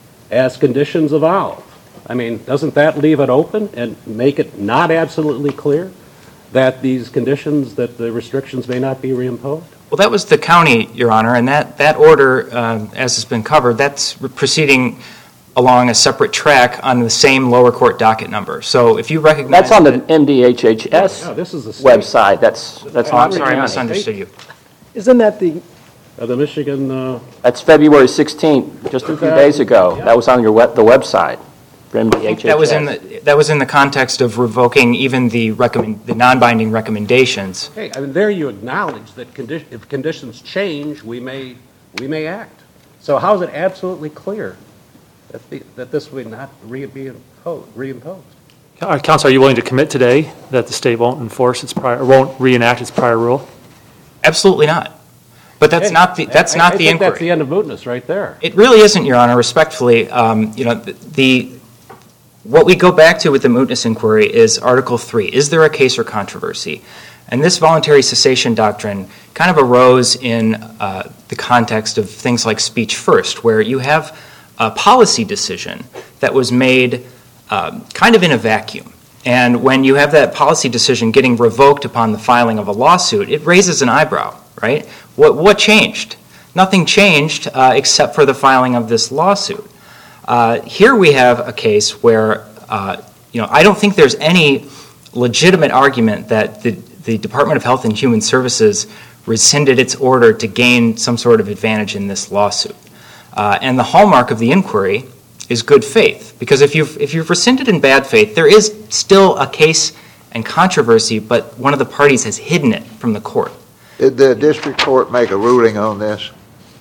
as conditions evolve? I mean, doesn't that leave it open and make it not absolutely clear that these conditions, that the restrictions may not be reimposed? Well, that was the county, Your Honor, and that, that order, um, as has been covered, that's proceeding along a separate track on the same lower court docket number. So if you recognize... That's on the M D H H S no, this is a website. That's, that's oh, I'm sorry, I county. misunderstood you. Isn't that the... Uh, the Michigan... Uh, That's February sixteenth, just a few days ago. That was on your web, the website for M D H H S. That was in the that was in the context of revoking even the recommend the non-binding recommendations. Hey, I mean, there you acknowledge that condi- if conditions change, we may we may act. So how is it absolutely clear that the, that this would not re- be imposed, reimposed? Uh, Counsel, are you willing to commit today that the state won't enforce its prior, or won't reenact its prior rule? Absolutely not. But that's hey, not the that's I, not I the think inquiry. That's the end of mootness right there. It really isn't, Your Honor. Respectfully, um, you know the, the what we go back to with the mootness inquiry is Article three. Is there a case or controversy? And this voluntary cessation doctrine kind of arose in uh, the context of things like Speech First, where you have a policy decision that was made um, kind of in a vacuum. And when you have that policy decision getting revoked upon the filing of a lawsuit, it raises an eyebrow, right? What, what changed? Nothing changed uh, except for the filing of this lawsuit. Uh, here we have a case where, uh, you know, I don't think there's any legitimate argument that the, the Department of Health and Human Services rescinded its order to gain some sort of advantage in this lawsuit. Uh, and the hallmark of the inquiry is good faith, because if you've, if you've rescinded in bad faith, there is still a case and controversy, but one of the parties has hidden it from the court. Did the district court make a ruling on this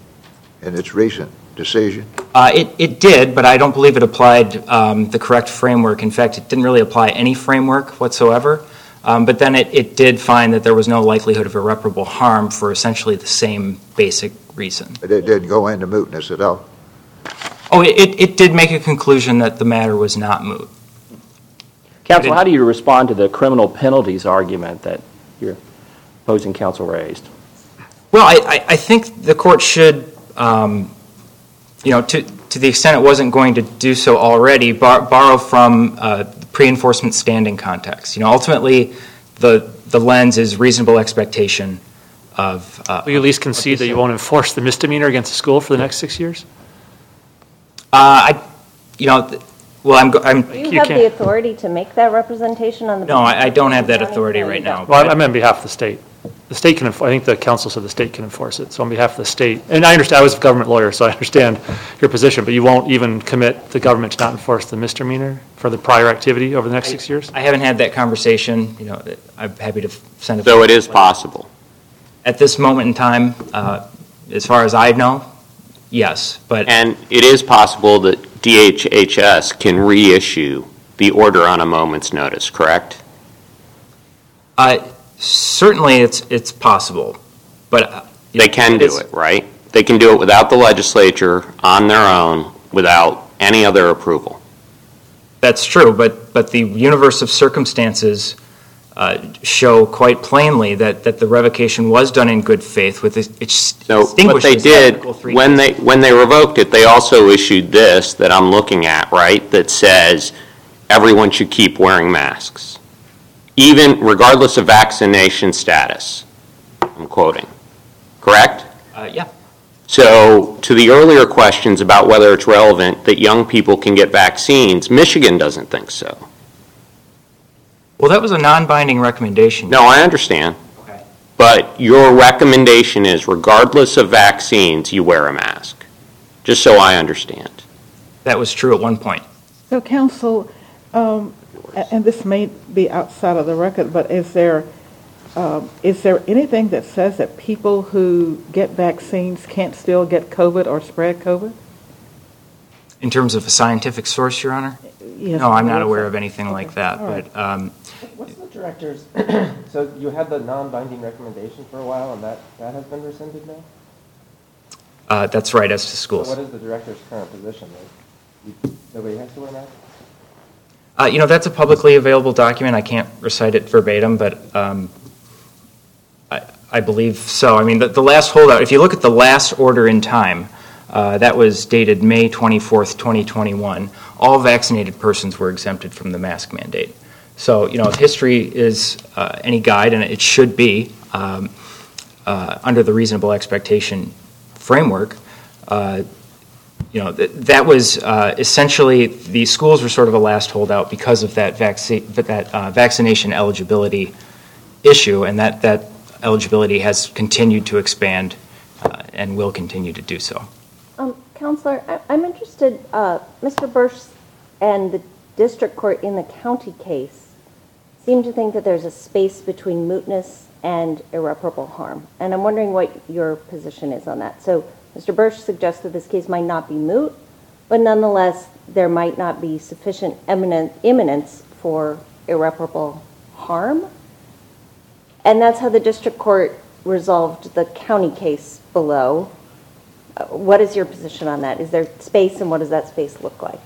in its recent decision? Uh, it, it did, but I don't believe it applied um, the correct framework. In fact, it didn't really apply any framework whatsoever. Um, but then it, it did find that there was no likelihood of irreparable harm for essentially the same basic reason. But it didn't go into mootness at all? Oh, it, it, it did make a conclusion that the matter was not moot. Counsel, how do you respond to the criminal penalties argument that your opposing counsel raised? Well, I, I, I think the court should, um, you know, to, to the extent it wasn't going to do so already, bar, borrow from uh, the pre-enforcement standing context. You know, ultimately, the the lens is reasonable expectation of... Uh, Will you at least concede that you won't enforce the misdemeanor against the school for the next six years? Uh, I, you know, well, I'm... I'm Do you, you have can't. the authority to make that representation on the... No, I, I don't have that authority right now. Well, I meant on behalf of the state. The state can, enforce, I think the council said the state can enforce it. So on behalf of the state, and I understand, I was a government lawyer, so I understand your position, but you won't even commit the government to not enforce the misdemeanor for the prior activity over the next I, six years? I haven't had that conversation. You know, I'm happy to send it. So it is possible. At this moment in time, uh, as far as I know, yes. But and it is possible that D H H S can reissue the order on a moment's notice, correct? Uh, certainly, it's it's possible, but uh, they can do it, right? They can do it without the legislature, on their own, without any other approval. That's true, but but the universe of circumstances uh, show quite plainly that, that the revocation was done in good faith. With it, it so what they did when they when they revoked it, they also issued this that I'm looking at, right? That says everyone should keep wearing masks, even regardless of vaccination status. I'm quoting, correct? Uh, yeah. So to the earlier questions about whether it's relevant that young people can get vaccines, Michigan doesn't think so. Well, that was a non-binding recommendation. No, I understand. Okay. But your recommendation is regardless of vaccines, you wear a mask. Just so I understand. That was true at one point. So, counsel, um, a- and this may be outside of the record, but is there um, is there anything that says that people who get vaccines can't still get COVID or spread COVID? In terms of a scientific source, Your Honor? Yes, No, I'm not yes. aware of anything like that. All right. But um, What's the director's, so you had the non-binding recommendation for a while, and that, that has been rescinded now? uh, that's right, as to schools. So what is the director's current position? Like, you, nobody has to wear masks? Uh, you know, that's a publicly available document. I can't recite it verbatim, but um, I, I believe so. I mean, the, the last holdout, if you look at the last order in time, uh, that was dated May twenty-fourth, twenty twenty-one. All vaccinated persons were exempted from the mask mandate. So, you know, if history is uh, any guide, and it should be, um, uh, under the reasonable expectation framework, uh, you know, th- that was uh, essentially, the schools were sort of a last holdout because of that, vaccine, that uh, vaccination eligibility issue, and that, that eligibility has continued to expand uh, and will continue to do so. Um, Counselor, I- I'm interested, uh, Mister Bursch and the district court in the county case seem to think that there's a space between mootness and irreparable harm. And I'm wondering what your position is on that. So Mister Bursch suggests that this case might not be moot, but nonetheless, there might not be sufficient eminent, imminence for irreparable harm. And that's how the district court resolved the county case below. Uh, What is your position on that? Is there space, and what does that space look like?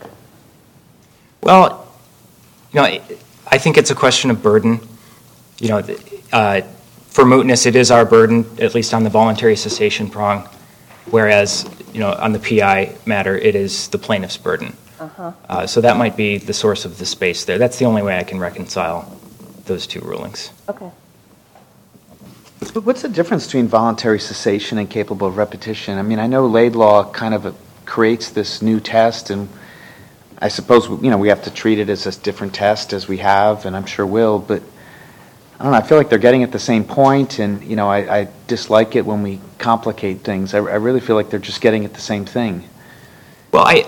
Well, you know, I- I think it's a question of burden. You know, th- uh, for mootness, it is our burden, at least on the voluntary cessation prong, whereas, you know, on the P I matter, it is the plaintiff's burden. Uh-huh. Uh, so that might be the source of the space there. That's the only way I can reconcile those two rulings. Okay. But what's the difference between voluntary cessation and capable of repetition? I mean, I know Laidlaw kind of creates this new test, and I suppose, you know, we have to treat it as a different test as we have, and I'm sure will, but I don't know, I feel like they're getting at the same point, and, you know, I, I dislike it when we complicate things. I, I really feel like they're just getting at the same thing. Well, I,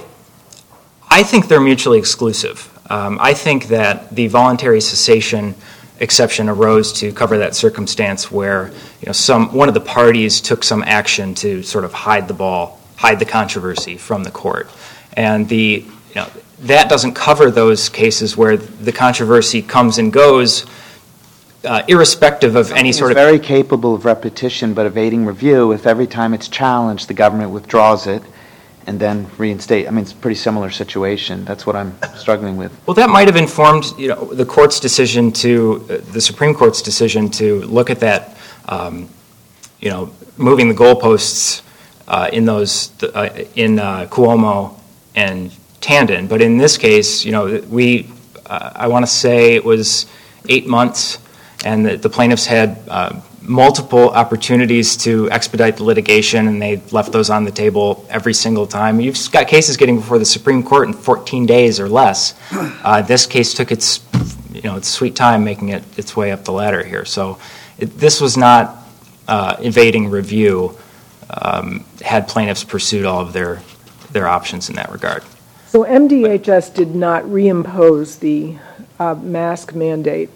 I think they're mutually exclusive. Um, I think that the voluntary cessation exception arose to cover that circumstance where, you know, some one of the parties took some action to sort of hide the ball, hide the controversy from the court, and the you know that doesn't cover those cases where the controversy comes and goes, uh, irrespective of any sort of. It's very capable of repetition, but evading review if every time it's challenged, the government withdraws it and then reinstate. I mean, it's a pretty similar situation. That's what I'm struggling with. Well, that might have informed, you know, the court's decision to, uh, the Supreme Court's decision to look at that, um, you know, moving the goalposts uh, in those, uh, in uh, Cuomo and Tandon. But in this case, you know, we, uh, I want to say it was eight months, and the, the plaintiffs had uh, multiple opportunities to expedite the litigation, and they left those on the table every single time. You've got cases getting before the Supreme Court in fourteen days or less. Uh, this case took its, you know, its sweet time making it its way up the ladder here. So it, this was not uh, evading review. Um, had plaintiffs pursued all of their their options in that regard. So M D H S did not reimpose the uh, mask mandate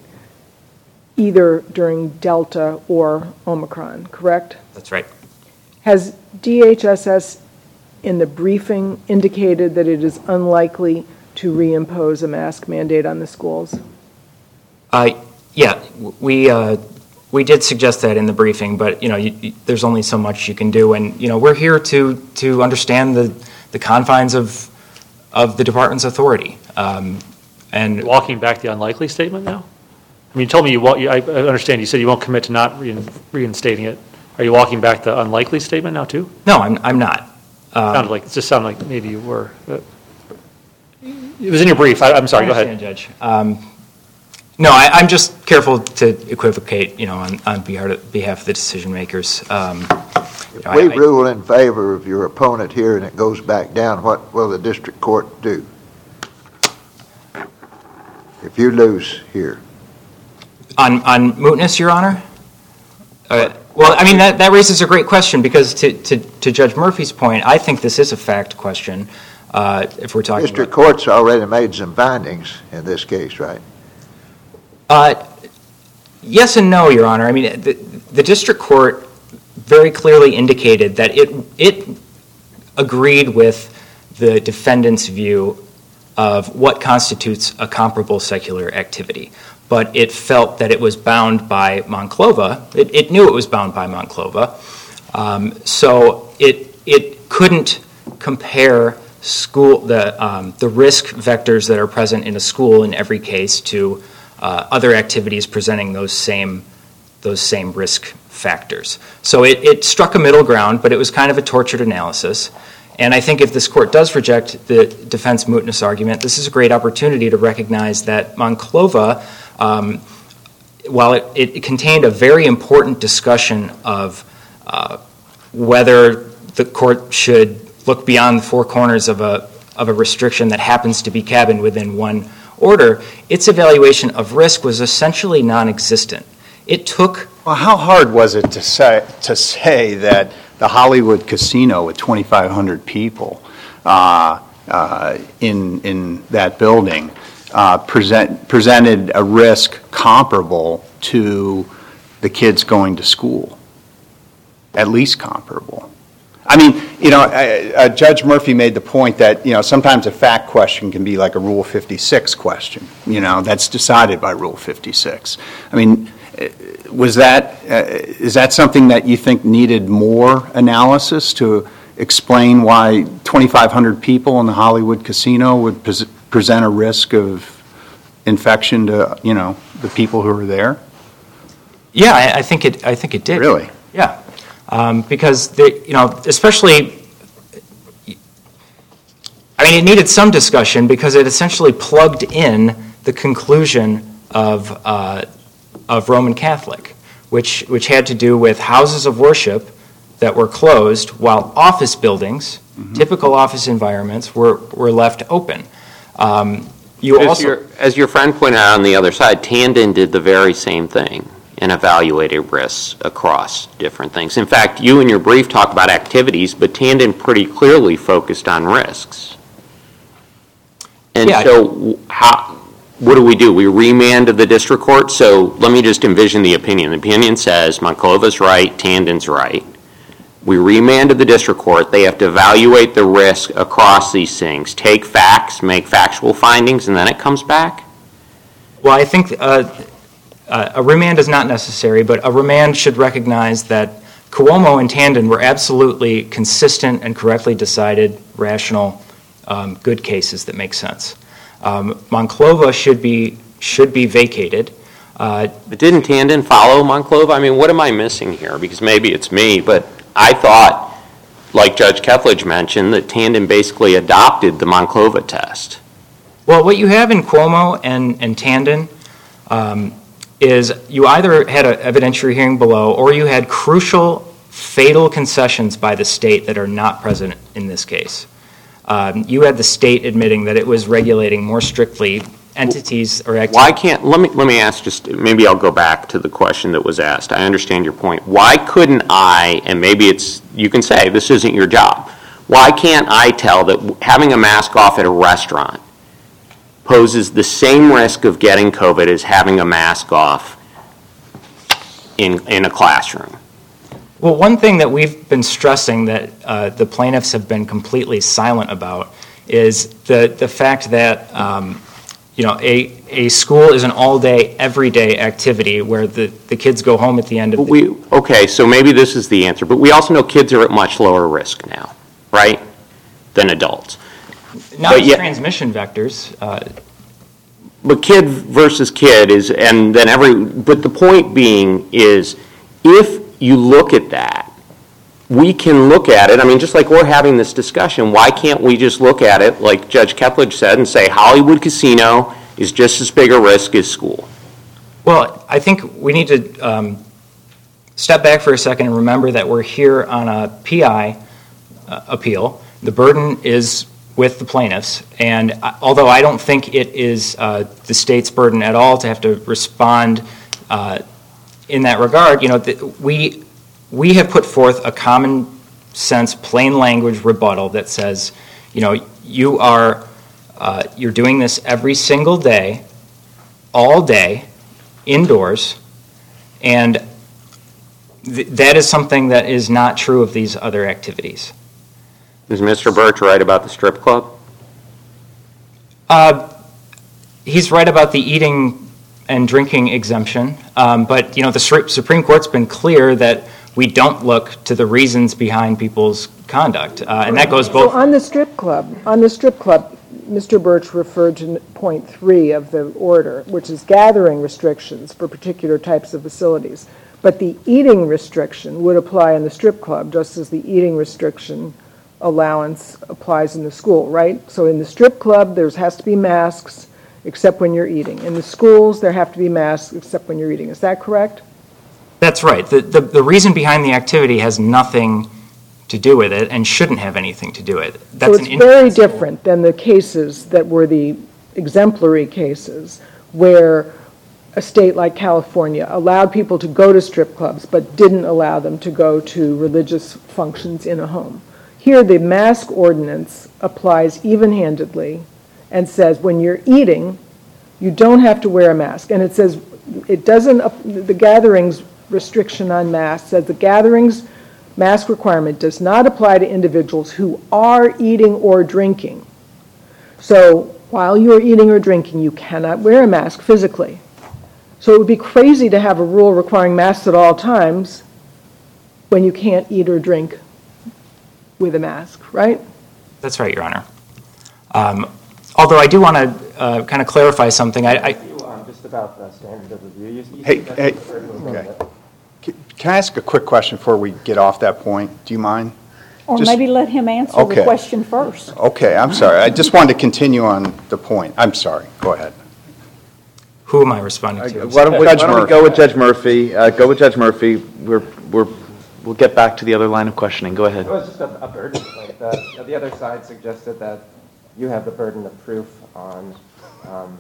either during Delta or Omicron, correct? That's right. Has D H S S in the briefing indicated that it is unlikely to reimpose a mask mandate on the schools? Uh, yeah, we uh, we did suggest that in the briefing, but you know, you, you, there's only so much you can do, and you know, we're here to to understand the the confines of of the department's authority. Um, and walking back the unlikely statement now. I mean, you told me you won't. You, I understand. You said you won't commit to not rein, reinstating it. Are you walking back the unlikely statement now too? No, I'm. I'm not. Um, sounded like it just sounded like maybe you were. But it was in your brief. I, I'm sorry. Go ahead, Judge. Um, no, I, I'm just careful to equivocate. You know, on, on behalf of the decision makers. Um, If I- we I- rule in favor of your opponent here and it goes back down, what will the district court do? If you lose here? On, on mootness, Your Honor? Uh, Well, I mean, that, that raises a great question, because to, to, to Judge Murphy's point, I think this is a fact question, uh, if we're talking District about... court's already made some findings in this case, right? Uh, yes and no, Your Honor. I mean, the, the district court very clearly indicated that it, it agreed with the defendant's view of what constitutes a comparable secular activity. But it felt that it was bound by Monclova. It, it knew it was bound by Monclova. Um, so it, it couldn't compare school, the, um, the risk vectors that are present in a school in every case to uh, other activities presenting those same, those same risk factors. So it, it struck a middle ground, but it was kind of a tortured analysis. And I think if this court does reject the defense mootness argument, this is a great opportunity to recognize that Monclova, um, while it, it contained a very important discussion of uh, whether the court should look beyond the four corners of a, of a restriction that happens to be cabined within one order, its evaluation of risk was essentially non-existent. It took... Well, how hard was it to say, to say that the Hollywood Casino with twenty-five hundred people uh, uh, in, in that building uh, present, presented a risk comparable to the kids going to school? At least comparable. I mean, you know, uh, Judge Murphy made the point that, you know, sometimes a fact question can be like a Rule fifty-six question, you know, that's decided by Rule fifty-six. I mean, was that, uh, is that something that you think needed more analysis to explain why twenty-five hundred people in the Hollywood Casino would pres- present a risk of infection to, you know, the people who are there? Yeah, I, I think it. I think it did. Really? Yeah, um, because the, you know, especially, I mean, it needed some discussion because it essentially plugged in the conclusion of uh, of Roman Catholic, which which had to do with houses of worship that were closed while office buildings, mm-hmm. typical office environments, were were left open. Um, you as also, your, as your friend pointed out on the other side, Tandon did the very same thing and evaluated risks across different things. In fact, you in your brief talk about activities, but Tandon pretty clearly focused on risks. And yeah, so how, what do we do? We remand to the district court? So let me just envision the opinion. The opinion says Monclova's right, Tandon's right. We remand to the district court. They have to evaluate the risk across these things, take facts, make factual findings, and then it comes back? Well, I think uh, uh, a remand is not necessary, but a remand should recognize that Cuomo and Tandon were absolutely consistent and correctly decided, rational, um, good cases that make sense. Um, Monclova should be should be vacated. Uh, but didn't Tandon follow Monclova? I mean, what am I missing here? Because maybe it's me, but I thought, like Judge Kethledge mentioned, that Tandon basically adopted the Monclova test. Well, what you have in Cuomo and, and Tandon um, is you either had an evidentiary hearing below or you had crucial, fatal concessions by the state that are not present in this case. Um, you had the state admitting that it was regulating more strictly entities or activities. Why can't, let me, let me ask just, maybe I'll go back to the question that was asked. I understand your point. Why couldn't I, and maybe it's, you can say this isn't your job, why can't I tell that having a mask off at a restaurant poses the same risk of getting COVID as having a mask off in, in a classroom? Well, one thing that we've been stressing that uh, the plaintiffs have been completely silent about is the, the fact that um, you know, a, a school is an all-day, everyday activity where the, the kids go home at the end of but the we, okay, so maybe this is the answer, but we also know kids are at much lower risk now, right, than adults. Not but as yet, transmission vectors. Uh, but kid versus kid is, and then every, but the point being is, if you look at that, we can look at it, I mean, just like we're having this discussion, why can't we just look at it, like Judge Kethledge said, and say Hollywood Casino is just as big a risk as school? Well, I think we need to um, step back for a second and remember that we're here on a P I uh, appeal. The burden is with the plaintiffs, and uh, although I don't think it is uh, the state's burden at all to have to respond uh, in that regard, you know, th- we we have put forth a common sense, plain language rebuttal that says, you know, you are uh, you're doing this every single day, all day, indoors, and th- that is something that is not true of these other activities. Is Mister Birch right about the strip club? Uh, he's right about the eating and drinking exemption, um, but you know the Supreme Court's been clear that we don't look to the reasons behind people's conduct, uh, and that goes both. So on the strip club, on the strip club, Mister Birch referred to point three of the order, which is gathering restrictions for particular types of facilities. But the eating restriction would apply in the strip club, just as the eating restriction allowance applies in the school, right? So in the strip club, there has to be masks except when you're eating. In the schools, there have to be masks except when you're eating. Is that correct? That's right. The, the, the reason behind the activity has nothing to do with it and shouldn't have anything to do with it. That's so it's an very different than the cases that were the exemplary cases where a state like California allowed people to go to strip clubs but didn't allow them to go to religious functions in a home. Here, the mask ordinance applies even-handedly and says when you're eating, you don't have to wear a mask. And it says it doesn't, the gatherings restriction on masks says the gatherings mask requirement does not apply to individuals who are eating or drinking. So while you're eating or drinking, you cannot wear a mask physically. So it would be crazy to have a rule requiring masks at all times when you can't eat or drink with a mask, right? That's right, Your Honor. Um, although I do want to uh, kind of clarify something. I, I um, just about the standard of review. You, you Hey, hey, okay. Can- Can I ask a quick question before we get off that point? Do you mind? Or Just- maybe let him answer Okay. the question first. Okay, I'm sorry. I just wanted to continue on the point. I'm sorry. Go ahead. Who am I responding to? Why don't we, why Judge don't we Murphy. go with Judge Murphy? Uh, go with Judge Murphy. We're, we're, we'll get back to the other line of questioning. Go ahead. It was just a, a burden. Like the, the other side suggested that you have the burden of proof on um,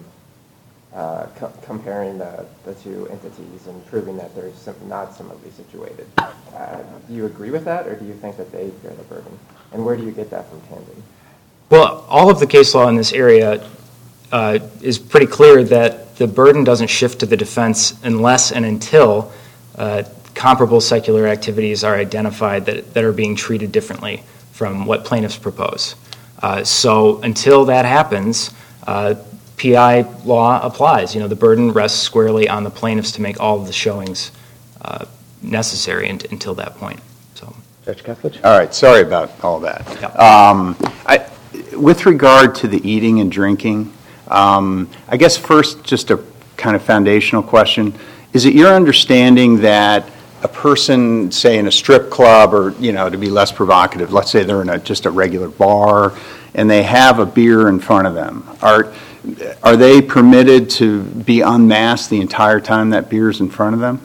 uh, co- comparing the, the two entities and proving that they're sim- not similarly situated. Uh, do you agree with that, or do you think that they bear the burden? And where do you get that from Tandon? Well, all of the case law in this area uh, is pretty clear that the burden doesn't shift to the defense unless and until uh, comparable secular activities are identified that, that are being treated differently from what plaintiffs propose. Uh, so until that happens, uh, P I law applies. You know, the burden rests squarely on the plaintiffs to make all of the showings uh, necessary in, until that point. So, Judge Kethledge? All right, sorry about all that. Um, I, with regard to the eating and drinking, um, I guess first just a kind of foundational question. Is it your understanding that a person, say in a strip club or, you know, to be less provocative, let's say they're in a, just a regular bar and they have a beer in front of them, are, are they permitted to be unmasked the entire time that beer's in front of them?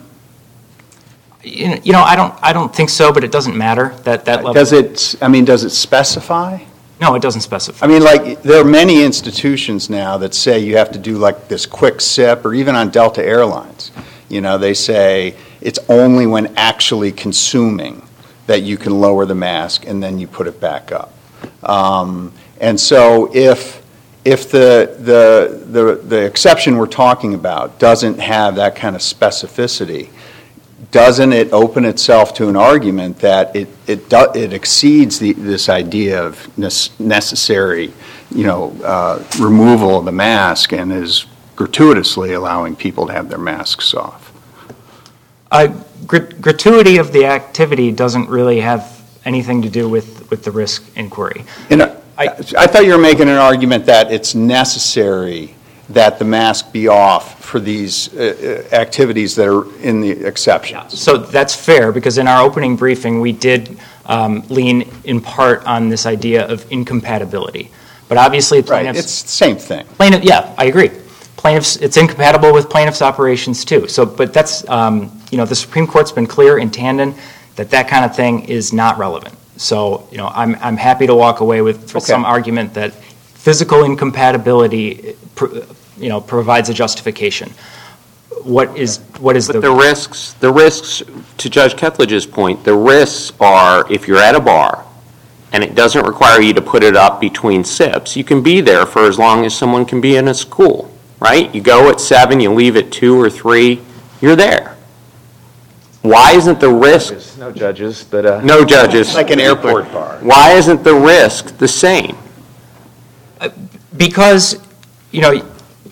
you know, I don't, I don't think so, but it doesn't matter that that level. Does it? I mean, does it specify? No, it doesn't specify. I mean, like there are many institutions now that say you have to do like this quick sip, or even on Delta Airlines, you know, they say it's only when actually consuming that you can lower the mask and then you put it back up. Um, and so if if the, the the the exception we're talking about doesn't have that kind of specificity, doesn't it open itself to an argument that it it do, it exceeds the, this idea of necessary, you know, uh, removal of the mask and is gratuitously allowing people to have their masks off? Uh, grat- gratuity of the activity doesn't really have anything to do with, with the risk inquiry. You know, I, I thought you were making an argument that it's necessary that the mask be off for these uh, activities that are in the exceptions. So that's fair, because in our opening briefing, we did um, lean in part on this idea of incompatibility. But obviously, plaintiffs... Right, it's the same thing. Plaintiff, yeah, I agree. plaintiffs, it's incompatible with plaintiffs' operations too. So, but that's, um, you know, the Supreme Court's been clear in Tandon that that kind of thing is not relevant. So, you know, I'm, I'm happy to walk away with for Okay. some argument that physical incompatibility, you know, provides a justification. What is, what is But the... the risks, the risks, to Judge Ketledge's point, the risks are if you're at a bar and it doesn't require you to put it up between sips, you can be there for as long as someone can be in a school, right? You go at seven, you leave at two or three, you're there. Why isn't the risk... No judges, but... Uh, no judges. Like an airport bar. Why isn't the risk the same? Because, you know,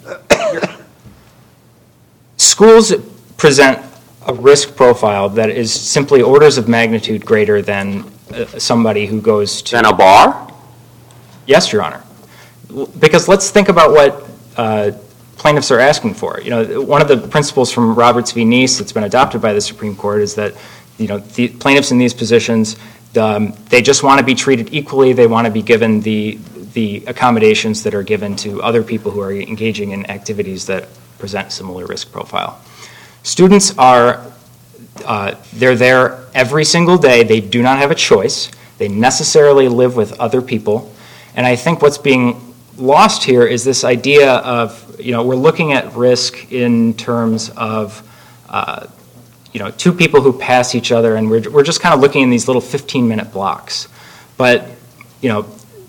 schools present a risk profile that is simply orders of magnitude greater than uh, somebody who goes to... Than a bar? Yes, Your Honor. Because let's think about what uh, plaintiffs are asking for. You know, one of the principles from Roberts v. Neese that's been adopted by the Supreme Court is that, you know, the plaintiffs in these positions, um, they just want to be treated equally. They want to be given the the accommodations that are given to other people who are engaging in activities that present similar risk profile. Students are, uh, they're there every single day. They do not have a choice. They necessarily live with other people. And I think what's being lost here is this idea of, you know, we're looking at risk in terms of, uh, you know, two people who pass each other, and we're, we're just kind of looking in these little fifteen-minute blocks. But, you know,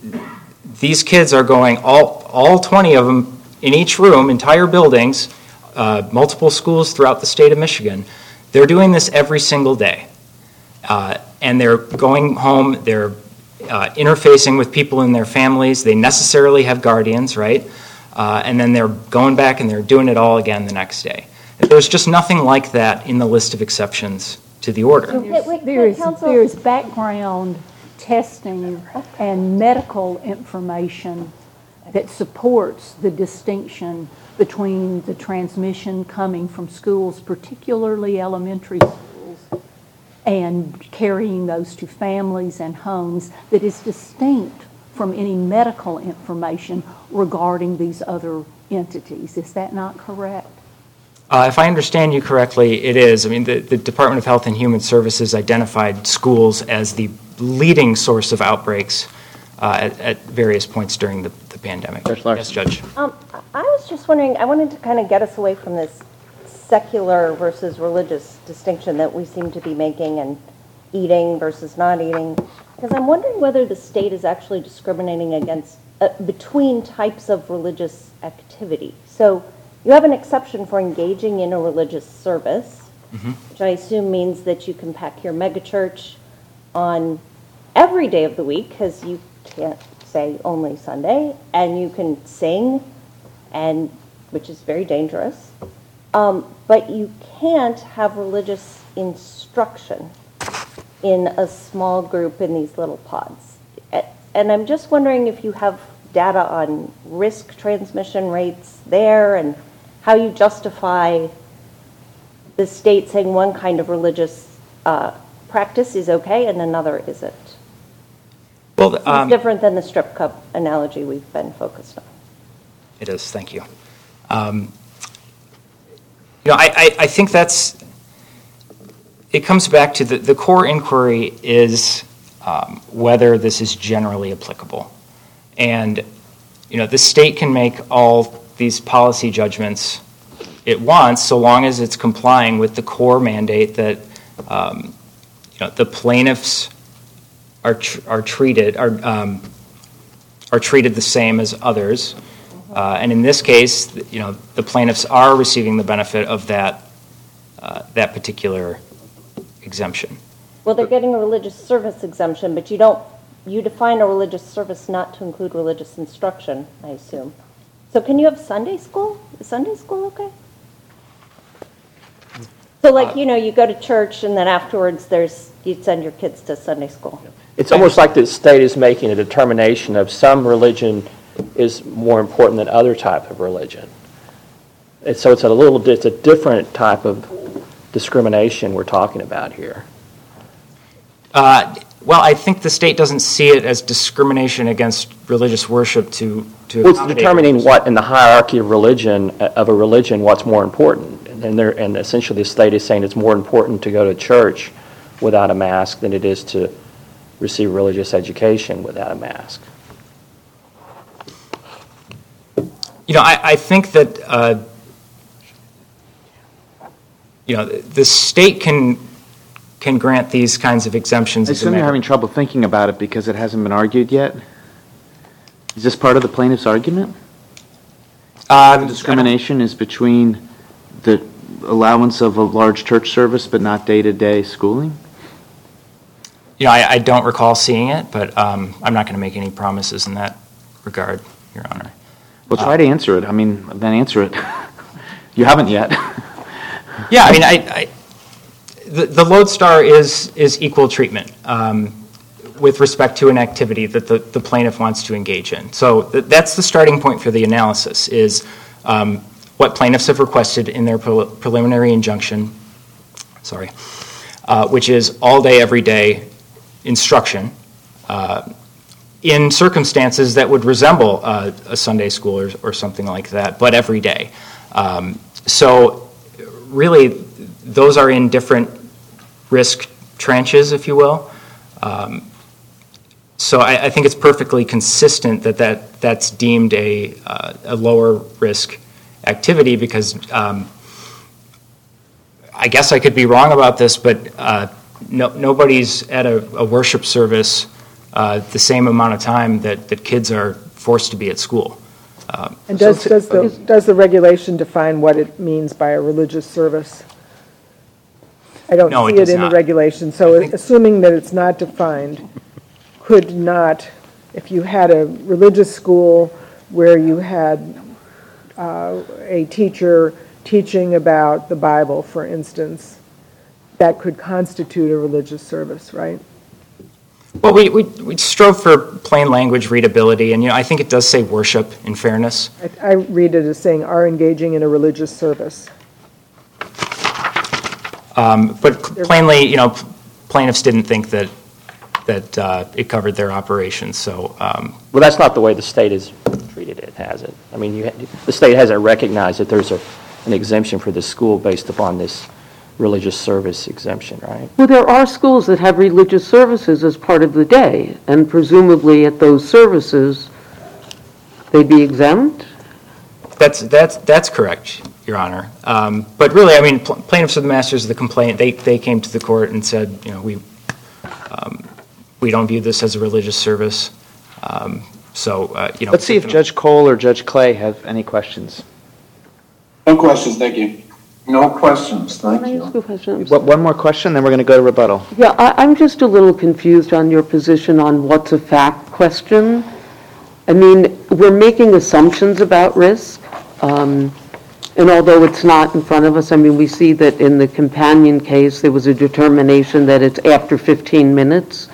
these kids are going, all, all twenty of them in each room, entire buildings, uh, multiple schools throughout the state of Michigan. They're doing this every single day. Uh, and they're going home, they're uh, interfacing with people in their families. They necessarily have guardians, right? Uh, and then they're going back and they're doing it all again the next day. There's just nothing like that in the list of exceptions to the order. There is, there is background testing and medical information that supports the distinction between the transmission coming from schools, particularly elementary schools, and carrying those to families and homes that is distinct from any medical information regarding these other entities. Is that not correct? Uh, if I understand you correctly, it is. I mean, the, the Department of Health and Human Services identified schools as the leading source of outbreaks uh, at, at various points during the, the pandemic. Yes, Judge. Um, I was just wondering, I wanted to kind of get us away from this secular versus religious distinction that we seem to be making, and eating versus not eating, because I'm wondering whether the state is actually discriminating against uh, between types of religious activity. So you have an exception for engaging in a religious service, mm-hmm. which I assume means that you can pack your megachurch on every day of the week, because you can't say only Sunday, and you can sing, and which is very dangerous. Um, but you can't have religious instruction in a small group in these little pods. And I'm just wondering if you have data on risk transmission rates there, and how you justify the state saying one kind of religious uh, practice is okay and another isn't. Well, um, it's different than the strip club analogy we've been focused on. It is, thank you. Um, you know, I, I, I think that's, it comes back to the, the core inquiry is um, whether this is generally applicable. And, you know, the state can make all these policy judgments it wants, so long as it's complying with the core mandate that um, you know, the plaintiffs are tr- are treated are um, are treated the same as others, uh, and in this case, you know, the plaintiffs are receiving the benefit of that uh, that particular exemption. Well, they're getting a religious service exemption, but you don't you define a religious service not to include religious instruction, I assume. So can you have Sunday school? Is Sunday school okay? So like, you know, you go to church and then afterwards there's, you send your kids to Sunday school. It's almost like the state is making a determination of some religion is more important than other type of religion. And so it's a little, it's a different type of discrimination we're talking about here. Uh, well, I think the state doesn't see it as discrimination against religious worship to to. Well, it's determining what in the hierarchy of religion of a religion what's more important, and there and essentially the state is saying it's more important to go to church without a mask than it is to receive religious education without a mask. You know, I, I think that uh, you know the state can can grant these kinds of exemptions. I assume you're having trouble thinking about it because it hasn't been argued yet. Is this part of the plaintiff's argument? Uh, the discrimination is between the allowance of a large church service but not day-to-day schooling? You know, I, I don't recall seeing it, but um, I'm not going to make any promises in that regard, Your Honor. Well, try uh, to answer it. I mean, then answer it. You haven't yet. Yeah, I mean, I, I the, the lodestar is is equal treatment um, with respect to an activity that the, the plaintiff wants to engage in. So th- that's the starting point for the analysis, is um, what plaintiffs have requested in their pre- preliminary injunction, sorry, uh, which is all day, every day instruction uh, in circumstances that would resemble uh, a Sunday school or, or something like that, but every day. Um, so really, those are in different risk tranches, if you will. Um, so I, I think it's perfectly consistent that, that that's deemed a, uh, a lower risk activity because um, I guess I could be wrong about this, but uh, no, nobody's at a, a worship service uh, the same amount of time that, that kids are forced to be at school. Um, and does, so does, the, does the regulation define what it means by a religious service? I don't no, see it, it in not. the regulation. So assuming that it's not defined, could not, if you had a religious school where you had uh, a teacher teaching about the Bible, for instance, that could constitute a religious service, right? Well, we, we, we strove for plain language readability, and you know I think it does say worship, in fairness. I, I read it as saying are engaging in a religious service. Um, but plainly, you know, plaintiffs didn't think that that uh, it covered their operations. So, um, well, that's not the way the state has treated it, has it? I mean, you, the state hasn't recognized that there's a, an exemption for the school based upon this religious service exemption, right? Well, there are schools that have religious services as part of the day, and presumably at those services, they'd be exempt? That's that's that's correct, Your Honor. Um, but really, I mean, pl- plaintiffs are the masters of the complaint. They they came to the court and said, you know, we um, we don't view this as a religious service. Um, so, uh, you know. Let's see if Judge Cole or Judge Clay have any questions. No questions, thank you. No questions, thank you. What, one more question, then we're going to go to rebuttal. Yeah, I, I'm just a little confused on your position on what's a fact question. I mean, we're making assumptions about risk, um, and although it's not in front of us, I mean, we see that in the companion case, there was a determination that it's after fifteen minutes.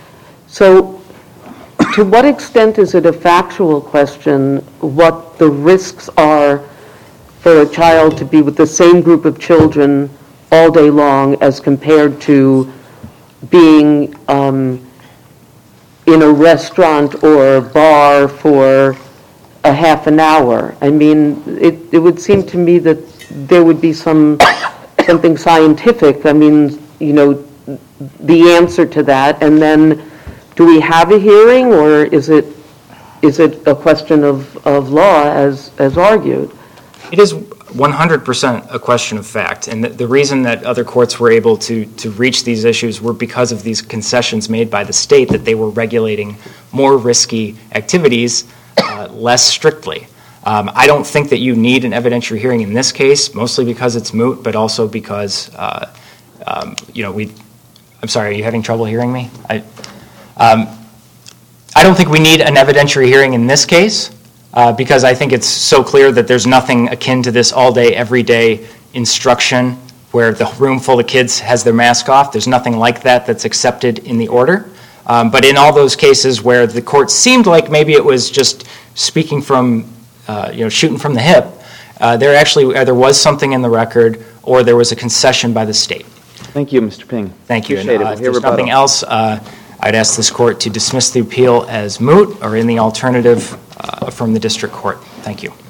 So, to what extent is it a factual question what the risks are for a child to be with the same group of children all day long as compared to being um, in a restaurant or bar for a half an hour? I mean, it, it would seem to me that there would be some something scientific, I mean, you know, the answer to that, and then do we have a hearing, or is it is it a question of, of law as as argued? It is one hundred percent a question of fact, and the, the reason that other courts were able to, to reach these issues were because of these concessions made by the state that they were regulating more risky activities uh, less strictly. Um, I don't think that you need an evidentiary hearing in this case, mostly because it's moot, but also because, uh, um, you know, we, I'm sorry, are you having trouble hearing me? I, um, I don't think we need an evidentiary hearing in this case. Uh, because I think it's so clear that there's nothing akin to this all-day, everyday instruction where the room full of kids has their mask off. There's nothing like that that's accepted in the order. Um, but in all those cases where the court seemed like maybe it was just speaking from, uh, you know, shooting from the hip, uh, there actually either was something in the record or there was a concession by the state. Thank you, Mister Ping. Thank you. And, Appreciate it. uh, We'll if hear there's rebuttal. nothing else, uh, I'd ask this court to dismiss the appeal as moot, or in the alternative, uh, from the district court. Thank you.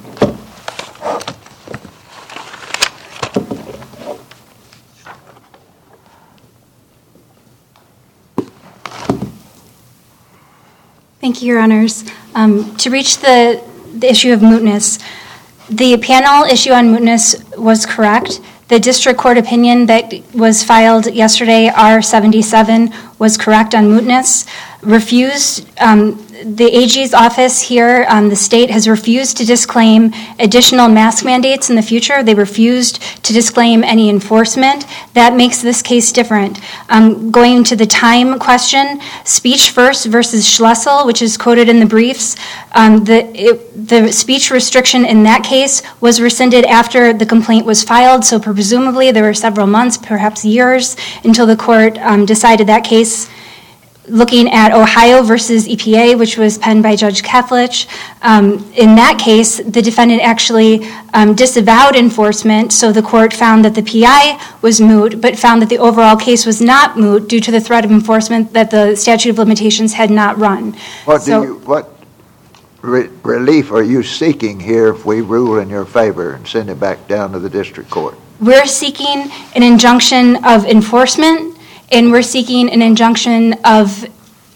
Thank you, Your Honors. Um, to reach the, the issue of mootness, the panel issue on mootness was correct. The district court opinion that was filed yesterday, R seventy-seven, was correct on mootness. Refused, um, the A G's office here, um, the state has refused to disclaim additional mask mandates in the future. They refused to disclaim any enforcement. That makes this case different. Um, going to the time question, speech first versus Schlessel, which is quoted in the briefs, um, the, it, the speech restriction in that case was rescinded after the complaint was filed, so presumably there were several months, perhaps years, until the court um, decided that case. Looking at Ohio versus E P A, which was penned by Judge Kethledge, um, in that case, the defendant actually um, disavowed enforcement, so the court found that the P I was moot, but found that the overall case was not moot due to the threat of enforcement that the statute of limitations had not run. What so, do you, what re- relief are you seeking here if we rule in your favor and send it back down to the district court? We're seeking an injunction of enforcement, and we're seeking an injunction of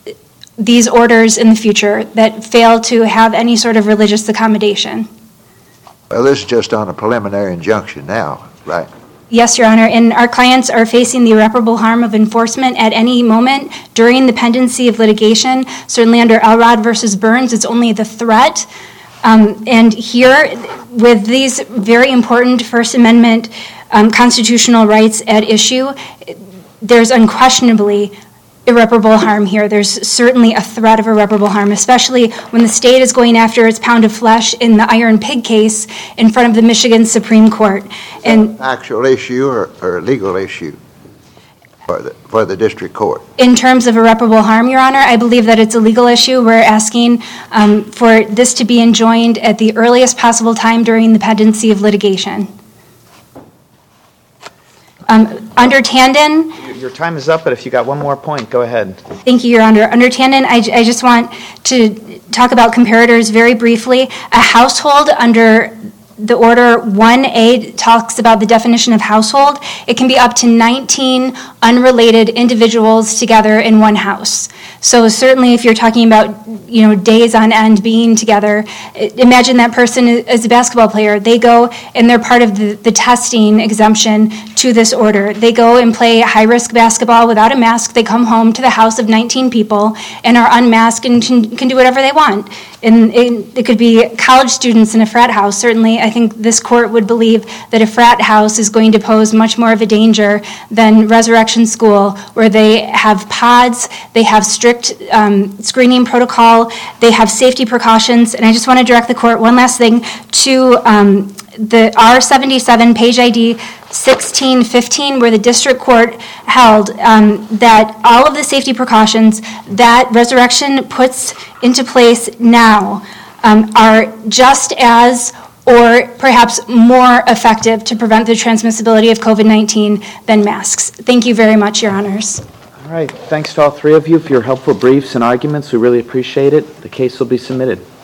these orders in the future that fail to have any sort of religious accommodation. Well, this is just on a preliminary injunction now, right? Yes, Your Honor, and our clients are facing the irreparable harm of enforcement at any moment during the pendency of litigation. Certainly under Elrod versus Burns, it's only the threat. Um, and here, with these very important First Amendment um, constitutional rights at issue, there's unquestionably irreparable harm here. There's certainly a threat of irreparable harm, especially when the state is going after its pound of flesh in the Iron Pig case in front of the Michigan Supreme Court. And Actual issue or, or a legal issue for the, for the district court? in terms of irreparable harm, Your Honor, I believe that it's a legal issue. We're asking um, for this to be enjoined at the earliest possible time during the pendency of litigation. Um, under Tandon, Your time is up, but if you got one more point, go ahead. thank you, Your Honor. Under Tandon, I, I just want to talk about comparators very briefly. A household under the order one A talks about the definition of household. It can be up to nineteen unrelated individuals together in one house. So certainly if you're talking about, you know, days on end being together, imagine that person is a basketball player. They go and they're part of the, the testing exemption to this order. They go and play high-risk basketball without a mask. They come home to the house of nineteen people and are unmasked and can, can do whatever they want. And it, it could be college students in a frat house. Certainly, I think this court would believe that a frat house is going to pose much more of a danger than Resurrection School, where they have pods, they have strict um, screening protocol, they have safety precautions. And I just want to direct the court, one last thing, to um, the R seventy-seven, page I D sixteen fifteen, where the district court held um, that all of the safety precautions that Resurrection puts into place now um, are just as or perhaps more effective to prevent the transmissibility of COVID nineteen than masks. Thank you very much, Your Honors. All right. Thanks to all three of you for your helpful briefs and arguments. We really appreciate it. The case will be submitted.